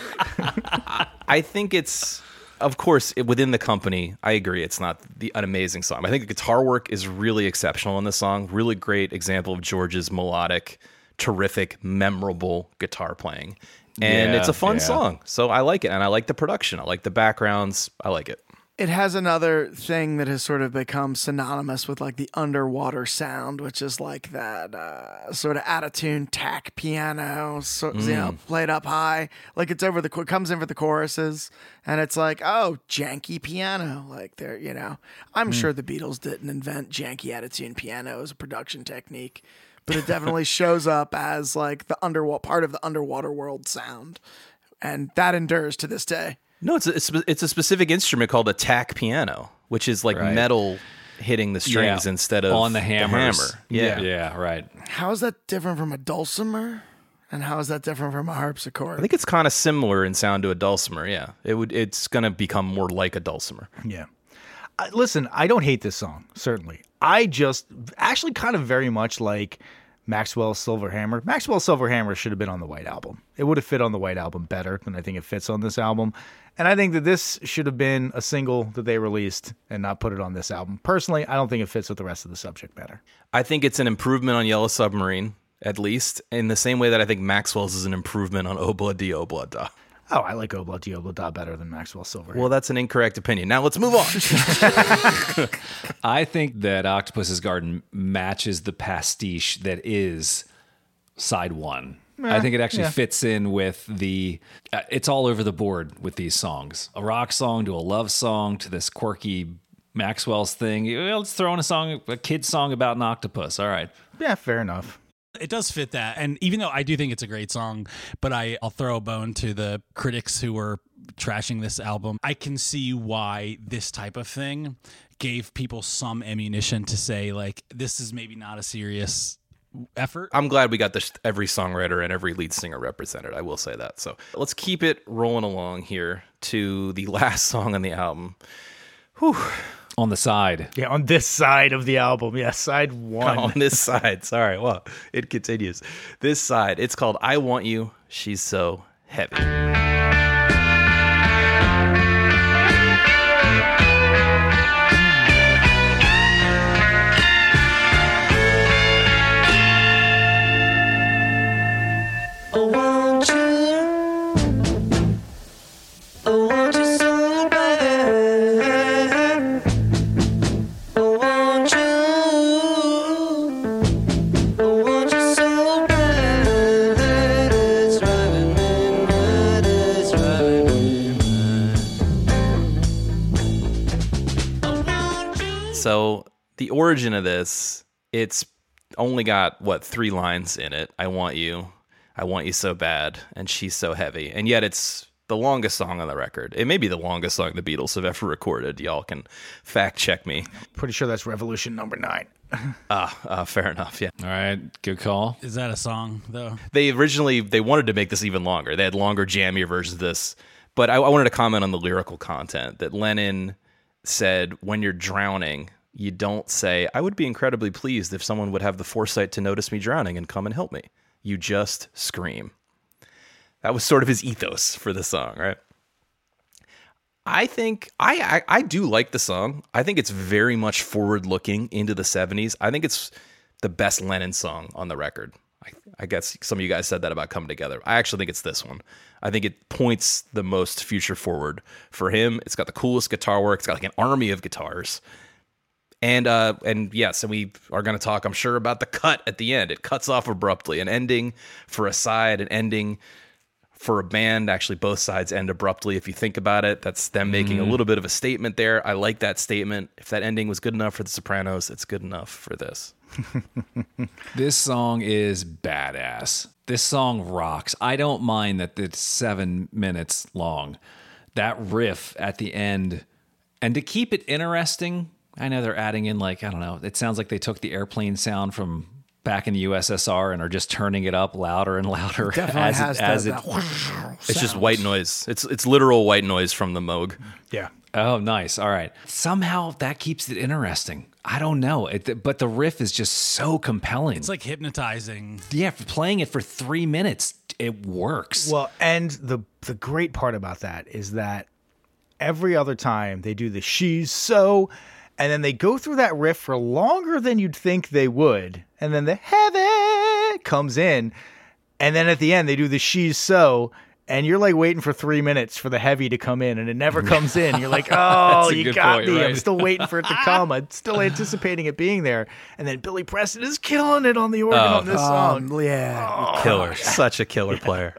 I think it's, of course, it, within the company, I agree it's not the, an amazing song. I think the guitar work is really exceptional in this song. Really great example of George's melodic, terrific, memorable guitar playing. And Yeah, it's a fun yeah. song. So I like it. And I like the production. I like the backgrounds. I like it. It has another thing that has sort of become synonymous with like the underwater sound, which is like that uh, sort of out of tune tack piano, so, you know, played up high. Like it's over the it comes in for the choruses, and it's like, oh, janky piano. Like they're, you know, I'm sure the Beatles didn't invent janky out of tune piano as a production technique, but it definitely shows up as like the underwater part of the underwater world sound, and that endures to this day. No, it's a, it's, a- it's a specific instrument called a tack piano, which is like Right. metal hitting the strings Yeah. instead of on the hammers. hammer. Yeah. yeah, right. How is that different from a dulcimer? And how is that different from a harpsichord? I think it's kind of similar in sound to a dulcimer. Yeah, it would. It's going to become more like a dulcimer. Yeah. I, listen, I don't hate this song, certainly. I just actually kind of very much like Maxwell Silver Hammer. Maxwell Silver Hammer should have been on the White Album. It would have fit on the White Album better than I think it fits on this album. And I think that this should have been a single that they released and not put it on this album. Personally, I don't think it fits with the rest of the subject matter. I think it's an improvement on Yellow Submarine, at least, in the same way that I think Maxwell's is an improvement on Obla Di Obla Da. Oh, I like Obla Di Obla Da better than Maxwell Silver Hammer. Well, that's an incorrect opinion. Now let's move on. I think that Octopus's Garden matches the pastiche that is side one. I think it actually yeah. fits in with the. Uh, it's all over the board with these songs. A rock song to a love song to this quirky Maxwell's thing. Well, let's throw in a song, a kid song about an octopus. All right. Yeah, fair enough. It does fit that. And even though I do think it's a great song, but I, I'll throw a bone to the critics who were trashing this album. I can see why this type of thing gave people some ammunition to say, like, this is maybe not a serious effort. I'm glad we got this, every songwriter and every lead singer represented. I will say that. So let's keep it rolling along here to the last song on the album. Whew. On the side. Yeah, on this side of the album. Yeah, side one. On this side. Sorry. Well, it continues. This side. It's called I Want You. She's So Heavy. I want you. I want you so bad. I want you. I want you so bad. It's driving me mad. It's driving me mad. I want you. So the origin of this, it's only got, what, three lines in it. I want you. I want you so bad. And she's so heavy. And yet it's the longest song on the record. It may be the longest song the Beatles have ever recorded. Y'all can fact check me. Pretty sure that's Revolution number nine. Ah, uh, fair enough. Yeah. All right. Good call. Is that a song, though? They originally, they wanted to make this even longer. They had longer, jammier versions of this. But I, I wanted to comment on the lyrical content that Lennon said, when you're drowning, you don't say, I would be incredibly pleased if someone would have the foresight to notice me drowning and come and help me. You just scream. That was sort of his ethos for the song, right? I think I, I I do like the song. I think it's very much forward looking into the seventies. I think it's the best Lennon song on the record. I, I guess some of you guys said that about Come Together. I actually think it's this one. I think it points the most future forward for him. It's got the coolest guitar work. It's got like an army of guitars. And uh, and yes, and we are going to talk, I'm sure, about the cut at the end. It cuts off abruptly. An ending for a side, an ending for a band. Actually, both sides end abruptly. If you think about it, that's them making a little bit of a statement there. I like that statement. If that ending was good enough for The Sopranos, it's good enough for this. This song is badass. This song rocks. I don't mind that it's seven minutes long. That riff at the end, and to keep it interesting, I know they're adding in, like, I don't know, it sounds like they took the airplane sound from back in the U S S R and are just turning it up louder and louder Definitely as has it, as the, it the It's just white noise. It's it's literal white noise from the Moog. Yeah. Oh, nice. All right. Somehow that keeps it interesting. I don't know. It, but the riff is just so compelling. It's like hypnotizing. Yeah, for playing it for three minutes, it works. Well, and the the great part about that is that every other time they do the she's so, and then they go through that riff for longer than you'd think they would, and then the heavy comes in, and then at the end they do the she's so, and you're like waiting for three minutes for the heavy to come in, and it never comes in. You're like, oh, a you good got point, me. I'm right? still waiting for it to come. I'm still anticipating it being there. And then Billy Preston is killing it on the organ on this song. Um, yeah. Killer. Such a killer player.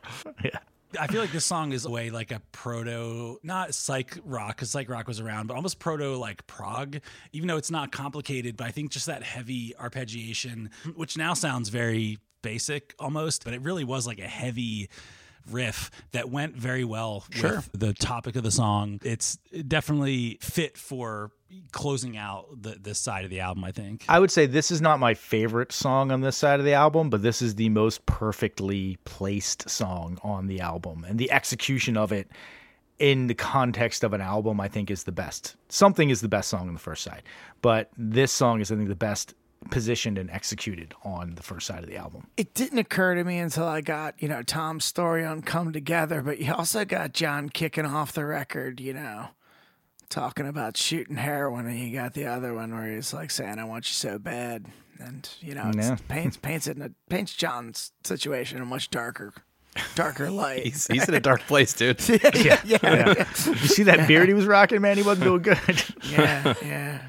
I feel like this song is a way like a proto, not psych rock, because psych rock was around, but almost proto like prog, even though it's not complicated. But I think just that heavy arpeggiation, which now sounds very basic almost, but it really was like a heavy riff that went very well Sure. with the topic of the song. It's definitely fit for closing out the, this side of the album, I think. I would say this is not my favorite song on this side of the album, but this is the most perfectly placed song on the album. And the execution of it in the context of an album, I think, is the best. Something is the best song on the first side. But this song is, I think, the best positioned and executed on the first side of the album. It didn't occur to me until I got, you know, Tom's story on Come Together, but you also got John kicking off the record, you know, talking about shooting heroin, and you got the other one where he's like saying, I want you so bad. And, you know, it's, Yeah. paints paints it in a, paints John's situation in a much darker, darker light. He's, he's in a dark place, dude. yeah, yeah, yeah, You see that beard he was rocking, man? He wasn't doing good. yeah, yeah.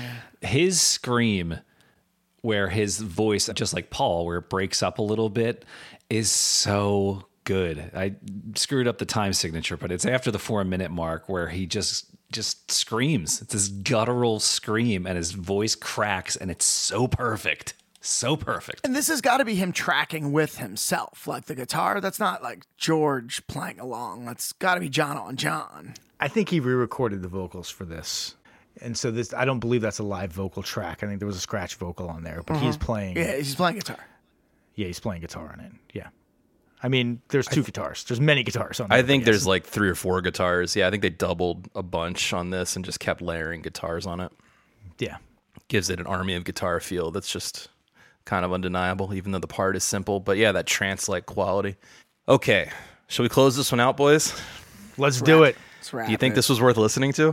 His scream, where his voice, just like Paul, where it breaks up a little bit, is so good. I screwed up the time signature, but it's after the four minute mark where he just just screams. It's this guttural scream, and his voice cracks, and it's so perfect. So perfect. And this has got to be him tracking with himself. Like the guitar, that's not like George playing along. That's got to be John on John. I think he re-recorded the vocals for this. And so this, I don't believe that's a live vocal track. I think there was a scratch vocal on there, but he's playing. Yeah, he's playing guitar. Yeah, he's playing guitar on it. Yeah. I mean, there's two guitars. There's many guitars on there. I think but yes. there's like three or four guitars. Yeah, I think they doubled a bunch on this and just kept layering guitars on it. Yeah. Gives it an army of guitar feel that's just kind of undeniable, even though the part is simple. But yeah, that trance-like quality. Okay, shall we close this one out, boys? Let's do it. Let's wrap Do you think it. this was worth listening to?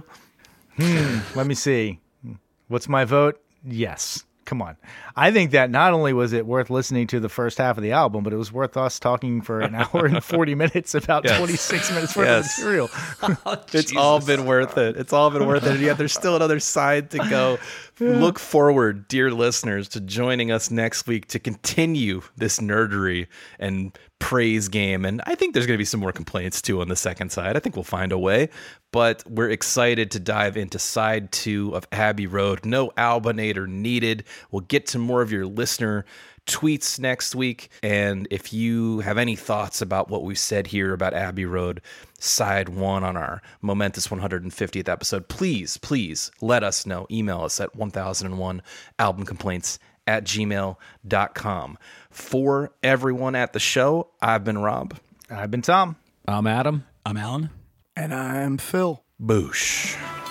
Let me see. What's my vote? Yes. Come on. I think that not only was it worth listening to the first half of the album, but it was worth us talking for an hour and forty minutes about Yes. twenty-six minutes worth Yes. of material. It's all been worth it. It's all been worth it. And yet there's still another side to go. Look forward, dear listeners, to joining us next week to continue this nerdery and praise game. And I think there's going to be some more complaints too on the second side. I think we'll find a way. But we're excited to dive into side two of Abbey Road. No Albinator needed. We'll get to more of your listener tweets next week. And if you have any thoughts about what we've said here about Abbey Road, side one on our momentous one hundred fiftieth episode, please, please let us know. Email us at one thousand one album complaints at gmail dot com. For everyone at the show, I've been Rob. I've been Tom. I'm Adam. I'm Alan. And I'm Phil. Boosh.